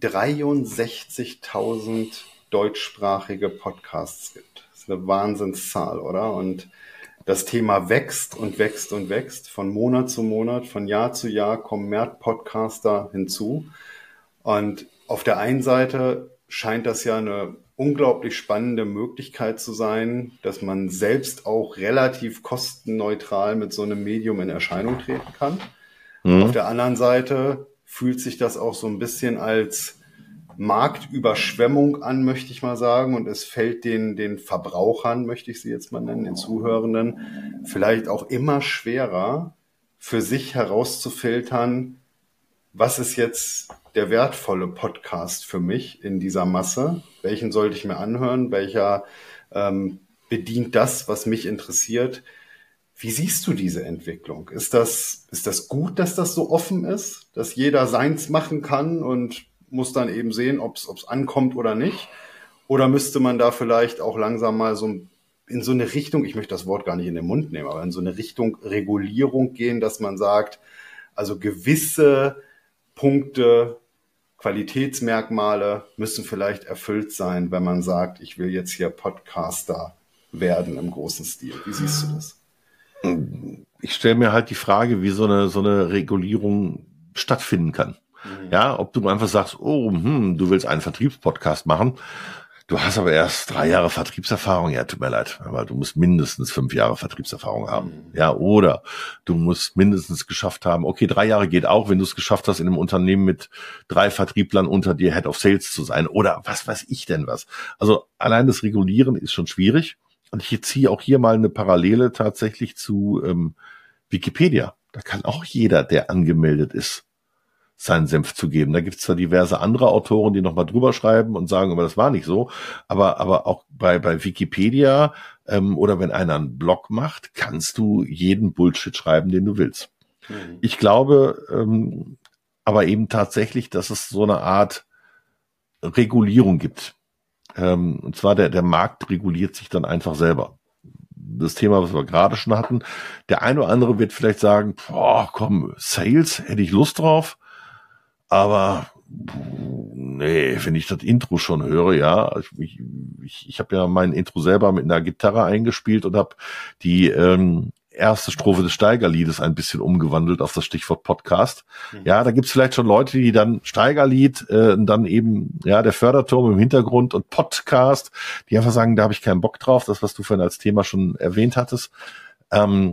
dreiundsechzigtausend deutschsprachige Podcasts gibt. Das ist eine Wahnsinnszahl, oder? Und das Thema wächst und wächst und wächst. Von Monat zu Monat, von Jahr zu Jahr kommen mehr Podcaster hinzu. Und auf der einen Seite scheint das ja eine unglaublich spannende Möglichkeit zu sein, dass man selbst auch relativ kostenneutral mit so einem Medium in Erscheinung treten kann. Mhm. Auf der anderen Seite fühlt sich das auch so ein bisschen als Marktüberschwemmung an, möchte ich mal sagen. Und es fällt den, den Verbrauchern, möchte ich sie jetzt mal nennen, den Zuhörenden, vielleicht auch immer schwerer, für sich herauszufiltern, was ist jetzt der wertvolle Podcast für mich in dieser Masse? Welchen sollte ich mir anhören? Welcher ähm, bedient das, was mich interessiert? Wie siehst du diese Entwicklung? Ist das, ist das gut, dass das so offen ist, dass jeder seins machen kann und muss dann eben sehen, ob es ankommt oder nicht? Oder müsste man da vielleicht auch langsam mal so in so eine Richtung, ich möchte das Wort gar nicht in den Mund nehmen, aber in so eine Richtung Regulierung gehen, dass man sagt, also gewisse Punkte, Qualitätsmerkmale müssen vielleicht erfüllt sein, wenn man sagt, ich will jetzt hier Podcaster werden im großen Stil. Wie siehst du das? Ich stelle mir halt die Frage, wie so eine, so eine Regulierung stattfinden kann. Mhm. Ja, ob du einfach sagst, oh, hm, du willst einen Vertriebspodcast machen. Du hast aber erst drei Jahre Vertriebserfahrung. Ja, tut mir leid, aber du musst mindestens fünf Jahre Vertriebserfahrung haben. Mhm. Ja, oder du musst mindestens geschafft haben, okay, drei Jahre geht auch, wenn du es geschafft hast, in einem Unternehmen mit drei Vertrieblern unter dir Head of Sales zu sein. Oder was weiß ich denn was. Also allein das Regulieren ist schon schwierig. Und ich ziehe auch hier mal eine Parallele tatsächlich zu ähm, Wikipedia. Da kann auch jeder, der angemeldet ist, seinen Senf zu geben. Da gibt es zwar diverse andere Autoren, die nochmal drüber schreiben und sagen, aber das war nicht so, aber aber auch bei bei Wikipedia ähm, oder wenn einer einen Blog macht, kannst du jeden Bullshit schreiben, den du willst. Mhm. Ich glaube ähm, aber eben tatsächlich, dass es so eine Art Regulierung gibt. Ähm, und zwar der der Markt reguliert sich dann einfach selber. Das Thema, was wir gerade schon hatten, der eine oder andere wird vielleicht sagen, boah, komm, Sales, hätte ich Lust drauf. Aber nee, wenn ich das Intro schon höre, ja, ich, ich, ich habe ja mein Intro selber mit einer Gitarre eingespielt und habe die ähm, erste Strophe des Steigerliedes ein bisschen umgewandelt auf das Stichwort Podcast. Mhm. Ja, da gibt's vielleicht schon Leute, die dann Steigerlied, äh, dann eben ja der Förderturm im Hintergrund und Podcast, die einfach sagen, da habe ich keinen Bock drauf, das, was du vorhin als Thema schon erwähnt hattest. Ähm,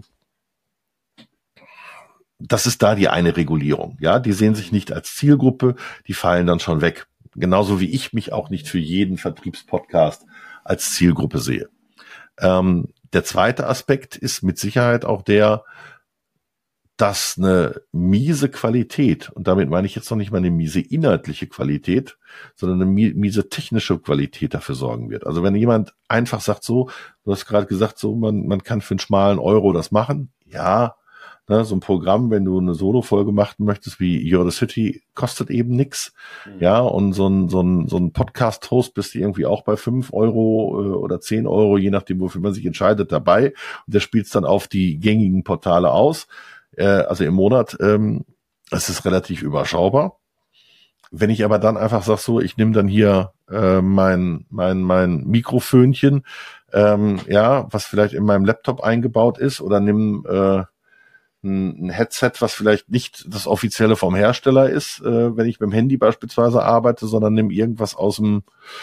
Das ist da die eine Regulierung, ja, die sehen sich nicht als Zielgruppe, die fallen dann schon weg. Genauso wie ich mich auch nicht für jeden Vertriebspodcast als Zielgruppe sehe. Ähm, der zweite Aspekt ist mit Sicherheit auch der, dass eine miese Qualität, und damit meine ich jetzt noch nicht mal eine miese inhaltliche Qualität, sondern eine miese technische Qualität dafür sorgen wird. Also wenn jemand einfach sagt so, du hast gerade gesagt so, man, man kann für einen schmalen Euro das machen, ja, Ne, so ein Programm, wenn du eine Solo-Folge machen möchtest, wie You're the City, kostet eben nix. Mhm. Ja, und so ein, so ein, so ein Podcast-Host bist du irgendwie auch bei fünf Euro äh, oder zehn Euro, je nachdem, wofür man sich entscheidet, dabei. Und der spielt es dann auf die gängigen Portale aus, äh, also im Monat. Ähm, es ist relativ überschaubar. Wenn ich aber dann einfach sage, so, ich nehme dann hier äh, mein, mein, mein Mikrofönchen, ähm, ja, was vielleicht in meinem Laptop eingebaut ist, oder nimm äh, ein Headset, was vielleicht nicht das offizielle vom Hersteller ist, äh, wenn ich mit dem Handy beispielsweise arbeite, sondern nimm irgendwas aus dem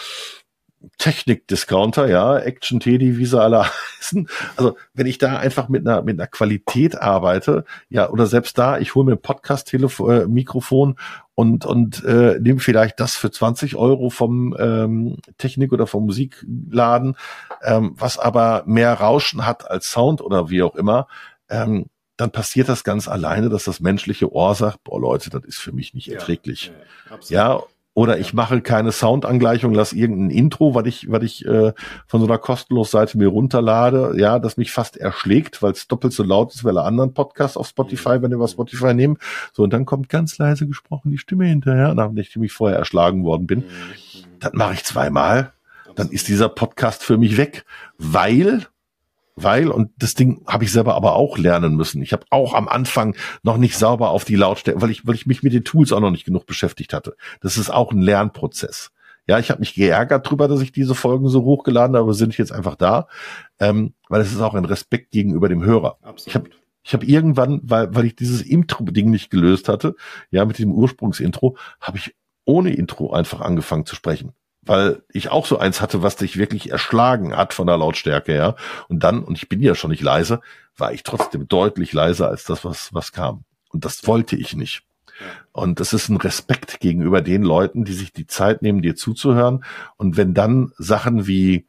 Technik-Discounter, ja, Action Teddy, wie sie alle heißen. Also wenn ich da einfach mit einer mit einer Qualität arbeite, ja, oder selbst da, ich hole mir ein Podcast-Mikrofon und und äh, nehme vielleicht das für zwanzig Euro vom ähm, Technik- oder vom Musikladen, ähm, was aber mehr Rauschen hat als Sound oder wie auch immer, ähm, dann passiert das ganz alleine, dass das menschliche Ohr sagt, boah Leute, das ist für mich nicht erträglich. Ja, ja, ja, oder ich mache keine Soundangleichung, lass irgendein Intro, was ich, was ich äh, von so einer kostenlosen Seite mir runterlade, ja, das mich fast erschlägt, weil es doppelt so laut ist wie alle anderen Podcasts auf Spotify, wenn wir was Spotify nehmen. So, und dann kommt ganz leise gesprochen die Stimme hinterher, nachdem ich mich vorher erschlagen worden bin. Das mache ich zweimal, dann ist dieser Podcast für mich weg, weil... Weil, und das Ding habe ich selber aber auch lernen müssen. Ich habe auch am Anfang noch nicht sauber auf die Lautstärke, weil ich, weil ich mich mit den Tools auch noch nicht genug beschäftigt hatte. Das ist auch ein Lernprozess. Ja, ich habe mich geärgert drüber, dass ich diese Folgen so hochgeladen habe, sind jetzt einfach da, ähm, weil es ist auch ein Respekt gegenüber dem Hörer. Absolut. Ich habe ich hab irgendwann, weil, weil ich dieses Intro-Ding nicht gelöst hatte, ja, mit dem Ursprungsintro, habe ich ohne Intro einfach angefangen zu sprechen. Weil ich auch so eins hatte, was dich wirklich erschlagen hat von der Lautstärke, ja. Und dann, und ich bin ja schon nicht leise, war ich trotzdem deutlich leiser als das, was, was kam. Und das wollte ich nicht. Und es ist ein Respekt gegenüber den Leuten, die sich die Zeit nehmen, dir zuzuhören. Und wenn dann Sachen wie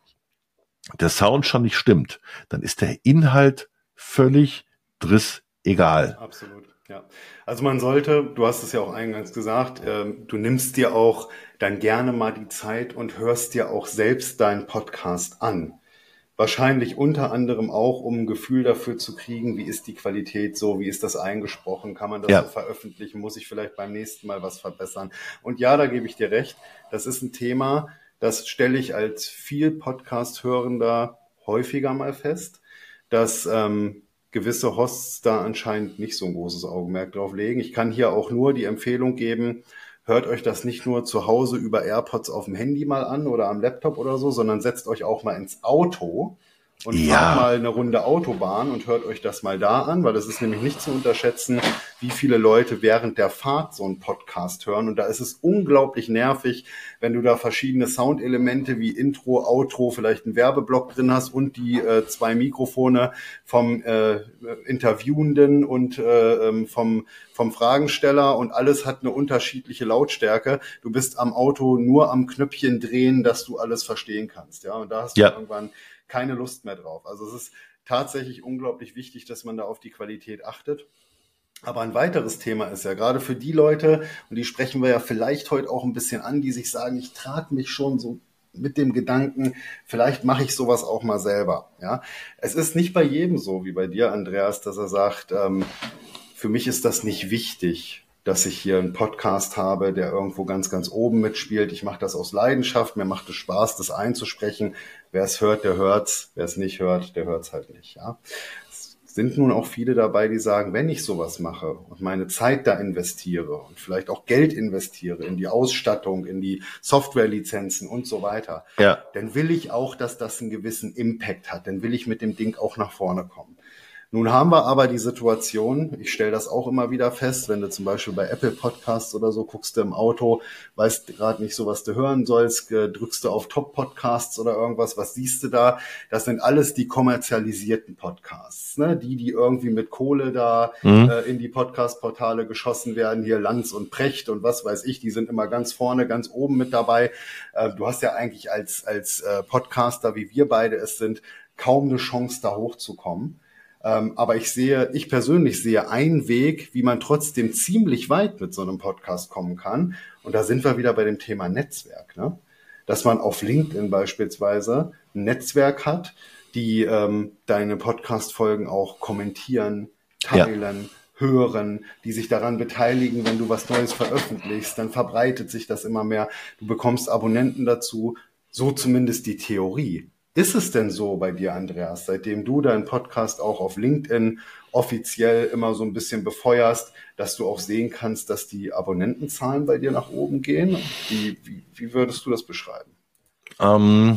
der Sound schon nicht stimmt, dann ist der Inhalt völlig driss egal. Absolut. Ja, also man sollte, du hast es ja auch eingangs gesagt, äh, du nimmst dir auch dann gerne mal die Zeit und hörst dir auch selbst deinen Podcast an. Wahrscheinlich unter anderem auch, um ein Gefühl dafür zu kriegen, wie ist die Qualität so, wie ist das eingesprochen, kann man das ja so veröffentlichen, muss ich vielleicht beim nächsten Mal was verbessern. Und ja, da gebe ich dir recht, das ist ein Thema, das stelle ich als viel Podcast-Hörender häufiger mal fest, dass ähm, gewisse Hosts da anscheinend nicht so ein großes Augenmerk drauf legen. Ich kann hier auch nur die Empfehlung geben, hört euch das nicht nur zu Hause über AirPods auf dem Handy mal an oder am Laptop oder so, sondern setzt euch auch mal ins Auto und ja. fahrt mal eine Runde Autobahn und hört euch das mal da an, weil es ist nämlich nicht zu unterschätzen, wie viele Leute während der Fahrt so einen Podcast hören. Und da ist es unglaublich nervig, wenn du da verschiedene Soundelemente wie Intro, Outro, vielleicht einen Werbeblock drin hast und die äh, zwei Mikrofone vom äh, Interviewenden und äh, vom, vom Fragensteller und alles hat eine unterschiedliche Lautstärke. Du bist am Auto nur am Knöpfchen drehen, dass du alles verstehen kannst. Ja, und da hast du ja. irgendwann keine Lust mehr drauf. Also es ist tatsächlich unglaublich wichtig, dass man da auf die Qualität achtet. Aber ein weiteres Thema ist ja gerade für die Leute, und die sprechen wir ja vielleicht heute auch ein bisschen an, die sich sagen, ich trage mich schon so mit dem Gedanken, vielleicht mache ich sowas auch mal selber. Ja, es ist nicht bei jedem so wie bei dir, Andreas, dass er sagt, ähm, für mich ist das nicht wichtig, dass ich hier einen Podcast habe, der irgendwo ganz, ganz oben mitspielt. Ich mache das aus Leidenschaft, mir macht es Spaß, das einzusprechen. Wer es hört, der hört's. Wer es nicht hört, der hört's halt nicht. Ja, es sind nun auch viele dabei, die sagen, wenn ich sowas mache und meine Zeit da investiere und vielleicht auch Geld investiere in die Ausstattung, in die Softwarelizenzen und so weiter, ja. dann will ich auch, dass das einen gewissen Impact hat. Dann will ich mit dem Ding auch nach vorne kommen. Nun haben wir aber die Situation, ich stelle das auch immer wieder fest, wenn du zum Beispiel bei Apple Podcasts oder so guckst du im Auto, weißt gerade nicht so, was du hören sollst, drückst du auf Top-Podcasts oder irgendwas, was siehst du da? Das sind alles die kommerzialisierten Podcasts, ne? Die, die irgendwie mit Kohle da mhm. äh, in die Podcast-Portale geschossen werden, hier Lanz und Precht und was weiß ich, die sind immer ganz vorne, ganz oben mit dabei. Äh, du hast ja eigentlich als, als äh, Podcaster, wie wir beide es sind, kaum eine Chance, da hochzukommen. Ähm, aber ich sehe, ich persönlich sehe einen Weg, wie man trotzdem ziemlich weit mit so einem Podcast kommen kann. Und da sind wir wieder bei dem Thema Netzwerk, ne? Dass man auf LinkedIn beispielsweise ein Netzwerk hat, die ähm, deine Podcast-Folgen auch kommentieren, teilen, ja. hören, die sich daran beteiligen, wenn du was Neues veröffentlichst, dann verbreitet sich das immer mehr. Du bekommst Abonnenten dazu, so zumindest die Theorie. Ist es denn so bei dir, Andreas, seitdem du deinen Podcast auch auf LinkedIn offiziell immer so ein bisschen befeuerst, dass du auch sehen kannst, dass die Abonnentenzahlen bei dir nach oben gehen? Wie, wie, wie würdest du das beschreiben? Ähm,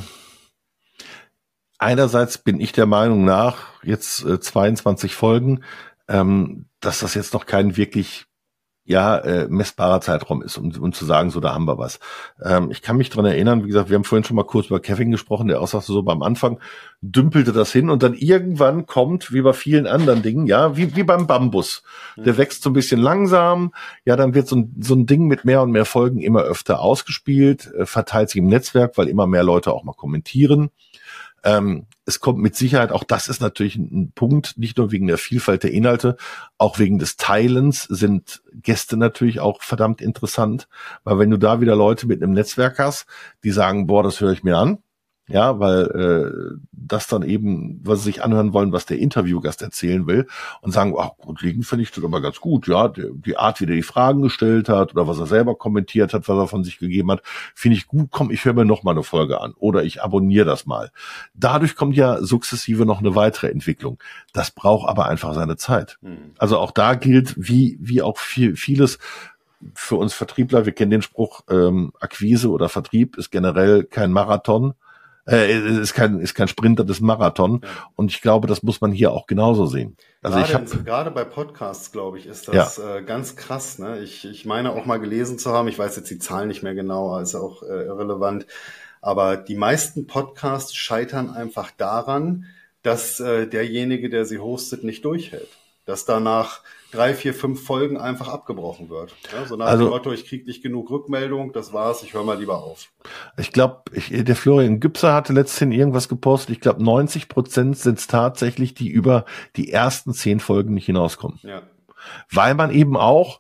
einerseits bin ich der Meinung nach, jetzt äh, zweiundzwanzig Folgen, ähm, dass das jetzt noch kein wirklich ja äh, messbarer Zeitraum ist, um, um zu sagen, so da haben wir was. Ähm, ich kann mich dran erinnern, wie gesagt, wir haben vorhin schon mal kurz über Kevin gesprochen, der auch sagte, so beim Anfang dümpelte das hin und dann irgendwann kommt, wie bei vielen anderen Dingen, ja, wie wie beim Bambus. Der mhm. wächst so ein bisschen langsam, ja, dann wird so ein, so ein Ding mit mehr und mehr Folgen immer öfter ausgespielt, äh, verteilt sich im Netzwerk, weil immer mehr Leute auch mal kommentieren. Ähm, es kommt mit Sicherheit, auch das ist natürlich ein, ein Punkt, nicht nur wegen der Vielfalt der Inhalte, auch wegen des Teilens sind Gäste natürlich auch verdammt interessant, weil wenn du da wieder Leute mit einem Netzwerk hast, die sagen, boah, das höre ich mir an, ja, weil äh, das dann eben, was sie sich anhören wollen, was der Interviewgast erzählen will und sagen, ach, grundlegend finde ich das aber ganz gut, ja, die, die Art, wie der die Fragen gestellt hat oder was er selber kommentiert hat, was er von sich gegeben hat, finde ich gut, komm, ich höre mir noch mal eine Folge an oder ich abonniere das mal. Dadurch kommt ja sukzessive noch eine weitere Entwicklung. Das braucht aber einfach seine Zeit. Mhm. Also auch da gilt, wie wie auch viel, vieles für uns Vertriebler, wir kennen den Spruch, ähm, Akquise oder Vertrieb ist generell kein Marathon, Äh, ist kein ist kein Sprinter, das ist ein Marathon. Ja. Und ich glaube, das muss man hier auch genauso sehen. Also gerade, ich habe gerade bei Podcasts, glaube ich, ist das ja. äh, ganz krass. Ne? Ich ich meine auch mal gelesen zu haben. Ich weiß jetzt die Zahlen nicht mehr genau, ist auch äh, irrelevant. Aber die meisten Podcasts scheitern einfach daran, dass äh, derjenige, der sie hostet, nicht durchhält. Dass danach drei, vier, fünf Folgen einfach abgebrochen wird. Ja, so nach also, dem Motto, ich kriege nicht genug Rückmeldung, das war's, ich höre mal lieber auf. Ich glaube, der Florian Gübser hatte letztens irgendwas gepostet, ich glaube neunzig Prozent sind es tatsächlich, die über die ersten zehn Folgen nicht hinauskommen. Ja. Weil man eben auch,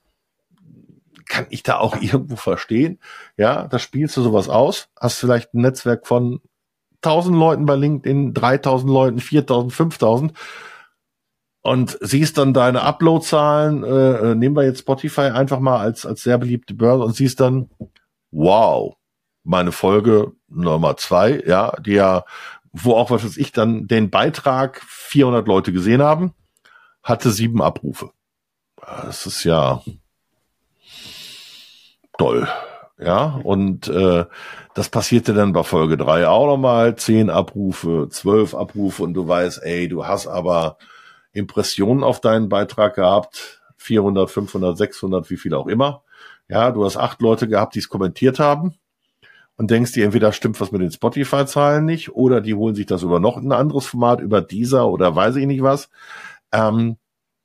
kann ich da auch irgendwo verstehen, ja, da spielst du sowas aus, hast vielleicht ein Netzwerk von tausend Leuten bei LinkedIn, dreitausend Leuten, viertausend, fünftausend und siehst dann deine Upload-Zahlen, äh, nehmen wir jetzt Spotify einfach mal als als sehr beliebte Börse und siehst dann, wow, meine Folge Nummer zwei, ja, die ja, wo auch, was weiß ich, dann den Beitrag vierhundert Leute gesehen haben, hatte sieben Abrufe. Das ist ja toll, ja, und äh, das passierte dann bei Folge drei auch nochmal, zehn Abrufe, zwölf Abrufe und du weißt, ey, du hast aber Impressionen auf deinen Beitrag gehabt, vierhundert, fünfhundert, sechshundert, wie viel auch immer. Ja, du hast acht Leute gehabt, die es kommentiert haben und denkst dir, entweder stimmt was mit den Spotify-Zahlen nicht oder die holen sich das über noch ein anderes Format, über Deezer oder weiß ich nicht was. Ähm,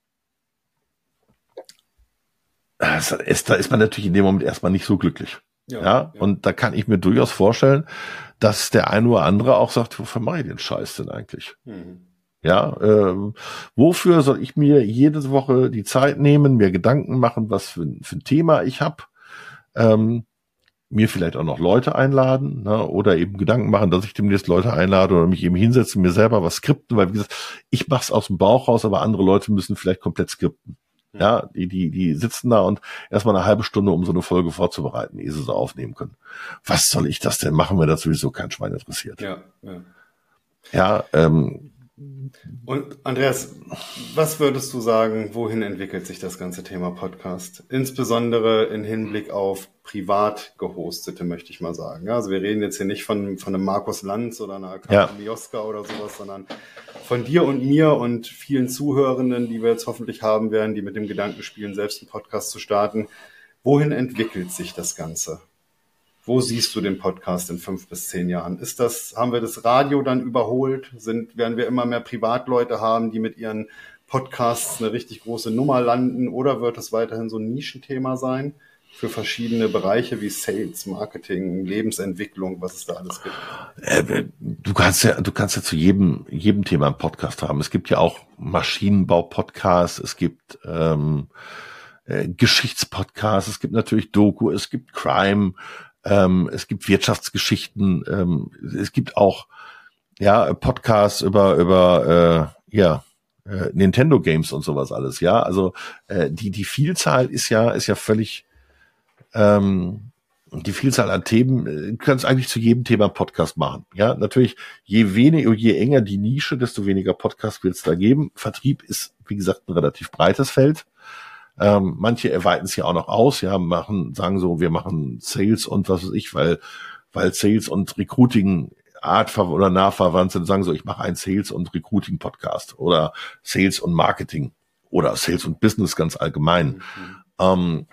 das ist, da ist man natürlich in dem Moment erstmal nicht so glücklich. Ja, ja, ja, und da kann ich mir durchaus vorstellen, dass der eine oder andere auch sagt, wofür mache ich den Scheiß denn eigentlich? Mhm. Ja, äh, wofür soll ich mir jede Woche die Zeit nehmen, mir Gedanken machen, was für, für ein Thema ich habe, ähm, mir vielleicht auch noch Leute einladen, ne, oder eben Gedanken machen, dass ich demnächst Leute einlade oder mich eben hinsetze, mir selber was skripten, weil wie gesagt, ich mache es aus dem Bauch raus, aber andere Leute müssen vielleicht komplett skripten. Ja, die, die, die sitzen da und erstmal eine halbe Stunde, um so eine Folge vorzubereiten, ehe sie sie aufnehmen können. Was soll ich das denn machen, wenn das sowieso kein Schwein interessiert? Ja, ja. Ja, ähm, und Andreas, was würdest du sagen, wohin entwickelt sich das ganze Thema Podcast? Insbesondere in Hinblick auf privat gehostete, möchte ich mal sagen. Ja, also wir reden jetzt hier nicht von, von einem Markus Lanz oder einer Karin Mioska oder sowas, sondern von dir und mir und vielen Zuhörenden, die wir jetzt hoffentlich haben werden, die mit dem Gedanken spielen, selbst einen Podcast zu starten. Wohin entwickelt sich das Ganze? Wo siehst du den Podcast in fünf bis zehn Jahren? Ist das, haben wir das Radio dann überholt? Sind, werden wir immer mehr Privatleute haben, die mit ihren Podcasts eine richtig große Nummer landen? Oder wird es weiterhin so ein Nischenthema sein für verschiedene Bereiche wie Sales, Marketing, Lebensentwicklung, was es da alles gibt? Äh, du kannst ja, du kannst ja zu jedem, jedem Thema einen Podcast haben. Es gibt ja auch Maschinenbau-Podcasts, es gibt, ähm, äh, Geschichtspodcasts, es gibt natürlich Doku, es gibt Crime, Ähm, es gibt Wirtschaftsgeschichten, ähm, es gibt auch ja Podcasts über über äh, ja äh, Nintendo Games und sowas alles, ja. Also äh, die die Vielzahl ist ja ist ja völlig ähm, die Vielzahl an Themen, du kannst eigentlich zu jedem Thema Podcast machen. Ja, natürlich, je weniger, je enger die Nische, desto weniger Podcast wird es da geben. Vertrieb ist, wie gesagt, ein relativ breites Feld. Ähm, manche erweitern es ja auch noch aus, ja, machen, sagen so, wir machen Sales und was weiß ich, weil, weil Sales und Recruiting Art oder nah verwandt sind, sagen so, ich mache einen Sales und Recruiting Podcast oder Sales und Marketing oder Sales und Business ganz allgemein. Mhm. Ähm,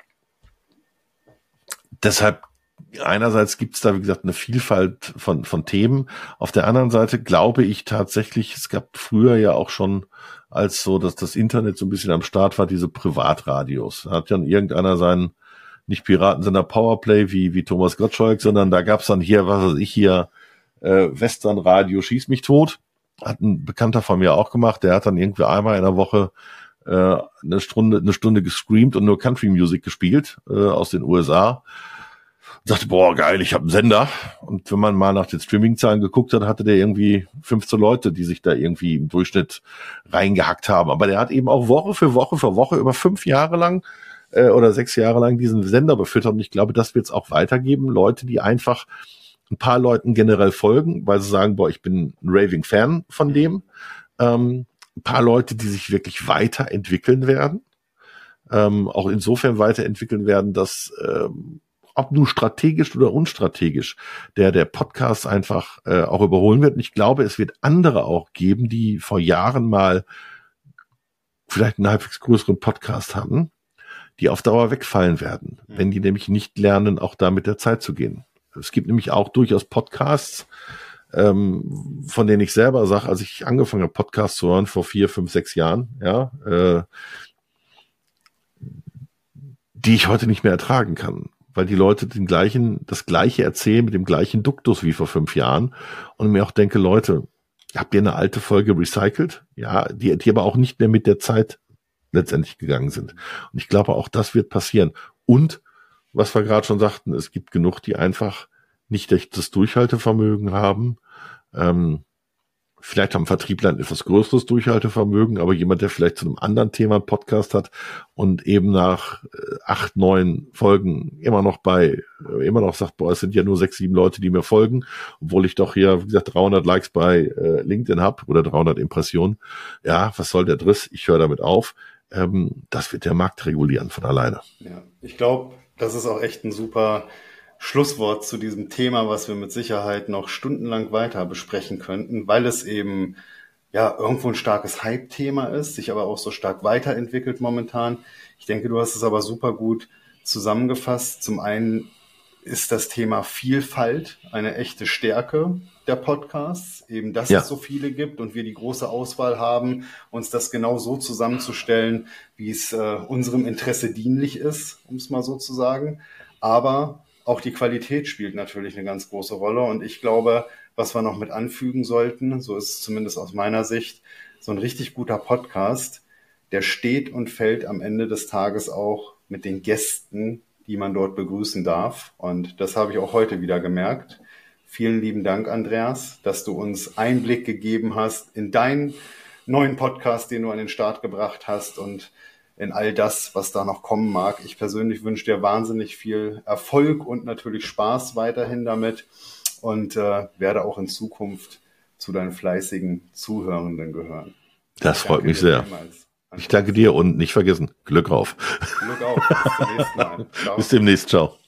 deshalb einerseits gibt es da, wie gesagt, eine Vielfalt von, von Themen. Auf der anderen Seite glaube ich tatsächlich, es gab früher ja auch schon, als so, dass das Internet so ein bisschen am Start war, diese Privatradios. Da hat dann irgendeiner seinen, nicht Piratensender Powerplay wie, wie Thomas Gottschalk, sondern da gab es dann hier, was weiß ich, hier äh, Westernradio Schieß mich tot. Hat ein Bekannter von mir auch gemacht. Der hat dann irgendwie einmal in der Woche äh, eine Stunde, eine Stunde gescreamt und nur Country Music gespielt äh, aus den U S A. Sagte, boah, geil, ich habe einen Sender. Und wenn man mal nach den Streaming-Zahlen geguckt hat, hatte der irgendwie fünfzehn Leute, die sich da irgendwie im Durchschnitt reingehackt haben. Aber der hat eben auch Woche für Woche für Woche über fünf Jahre lang äh, oder sechs Jahre lang diesen Sender befüttert. Und ich glaube, das wird es auch weitergeben. Leute, die einfach ein paar Leuten generell folgen, weil sie sagen, boah, ich bin ein Raving-Fan von dem. Ähm, ein paar Leute, die sich wirklich weiterentwickeln werden. Ähm, auch insofern weiterentwickeln werden, dass ähm, ob nur strategisch oder unstrategisch, der der Podcast einfach äh, auch überholen wird. Und ich glaube, es wird andere auch geben, die vor Jahren mal vielleicht einen halbwegs größeren Podcast hatten, die auf Dauer wegfallen werden, mhm. wenn die nämlich nicht lernen, auch da mit der Zeit zu gehen. Es gibt nämlich auch durchaus Podcasts, ähm, von denen ich selber sage, als ich angefangen habe, Podcasts zu hören vor vier, fünf, sechs Jahren, ja, äh, die ich heute nicht mehr ertragen kann, weil die Leute den gleichen, das Gleiche erzählen mit dem gleichen Duktus wie vor fünf Jahren und mir auch denke, Leute, habt ihr eine alte Folge recycelt? Ja, die, die aber auch nicht mehr mit der Zeit letztendlich gegangen sind. Und ich glaube, auch das wird passieren. Und, was wir gerade schon sagten, es gibt genug, die einfach nicht das Durchhaltevermögen haben. Ähm, vielleicht haben Vertriebler ein etwas größeres Durchhaltevermögen, aber jemand, der vielleicht zu einem anderen Thema einen Podcast hat und eben nach äh, acht, neun Folgen immer noch bei, äh, immer noch sagt, boah, es sind ja nur sechs, sieben Leute, die mir folgen, obwohl ich doch hier, wie gesagt, dreihundert Likes bei äh, LinkedIn habe oder dreihundert Impressionen. Ja, was soll der Driss? Ich höre damit auf. Ähm, das wird der Markt regulieren von alleine. Ja, ich glaube, das ist auch echt ein super Schlusswort zu diesem Thema, was wir mit Sicherheit noch stundenlang weiter besprechen könnten, weil es eben ja irgendwo ein starkes Hype-Thema ist, sich aber auch so stark weiterentwickelt momentan. Ich denke, du hast es aber super gut zusammengefasst. Zum einen ist das Thema Vielfalt eine echte Stärke der Podcasts, eben dass ja. es so viele gibt und wir die große Auswahl haben, uns das genau so zusammenzustellen, wie es äh, unserem Interesse dienlich ist, um es mal so zu sagen. Aber auch die Qualität spielt natürlich eine ganz große Rolle. Und ich glaube, was wir noch mit anfügen sollten, so ist es zumindest aus meiner Sicht, so ein richtig guter Podcast, der steht und fällt am Ende des Tages auch mit den Gästen, die man dort begrüßen darf. Und das habe ich auch heute wieder gemerkt. Vielen lieben Dank, Andreas, dass du uns Einblick gegeben hast in deinen neuen Podcast, den du an den Start gebracht hast und in all das, was da noch kommen mag. Ich persönlich wünsche dir wahnsinnig viel Erfolg und natürlich Spaß weiterhin damit und äh, werde auch in Zukunft zu deinen fleißigen Zuhörenden gehören. Das freut mich sehr. Ich danke dir und nicht vergessen, Glück auf. Glück auf. Bis zum nächsten Mal. Ciao. Bis demnächst. Ciao.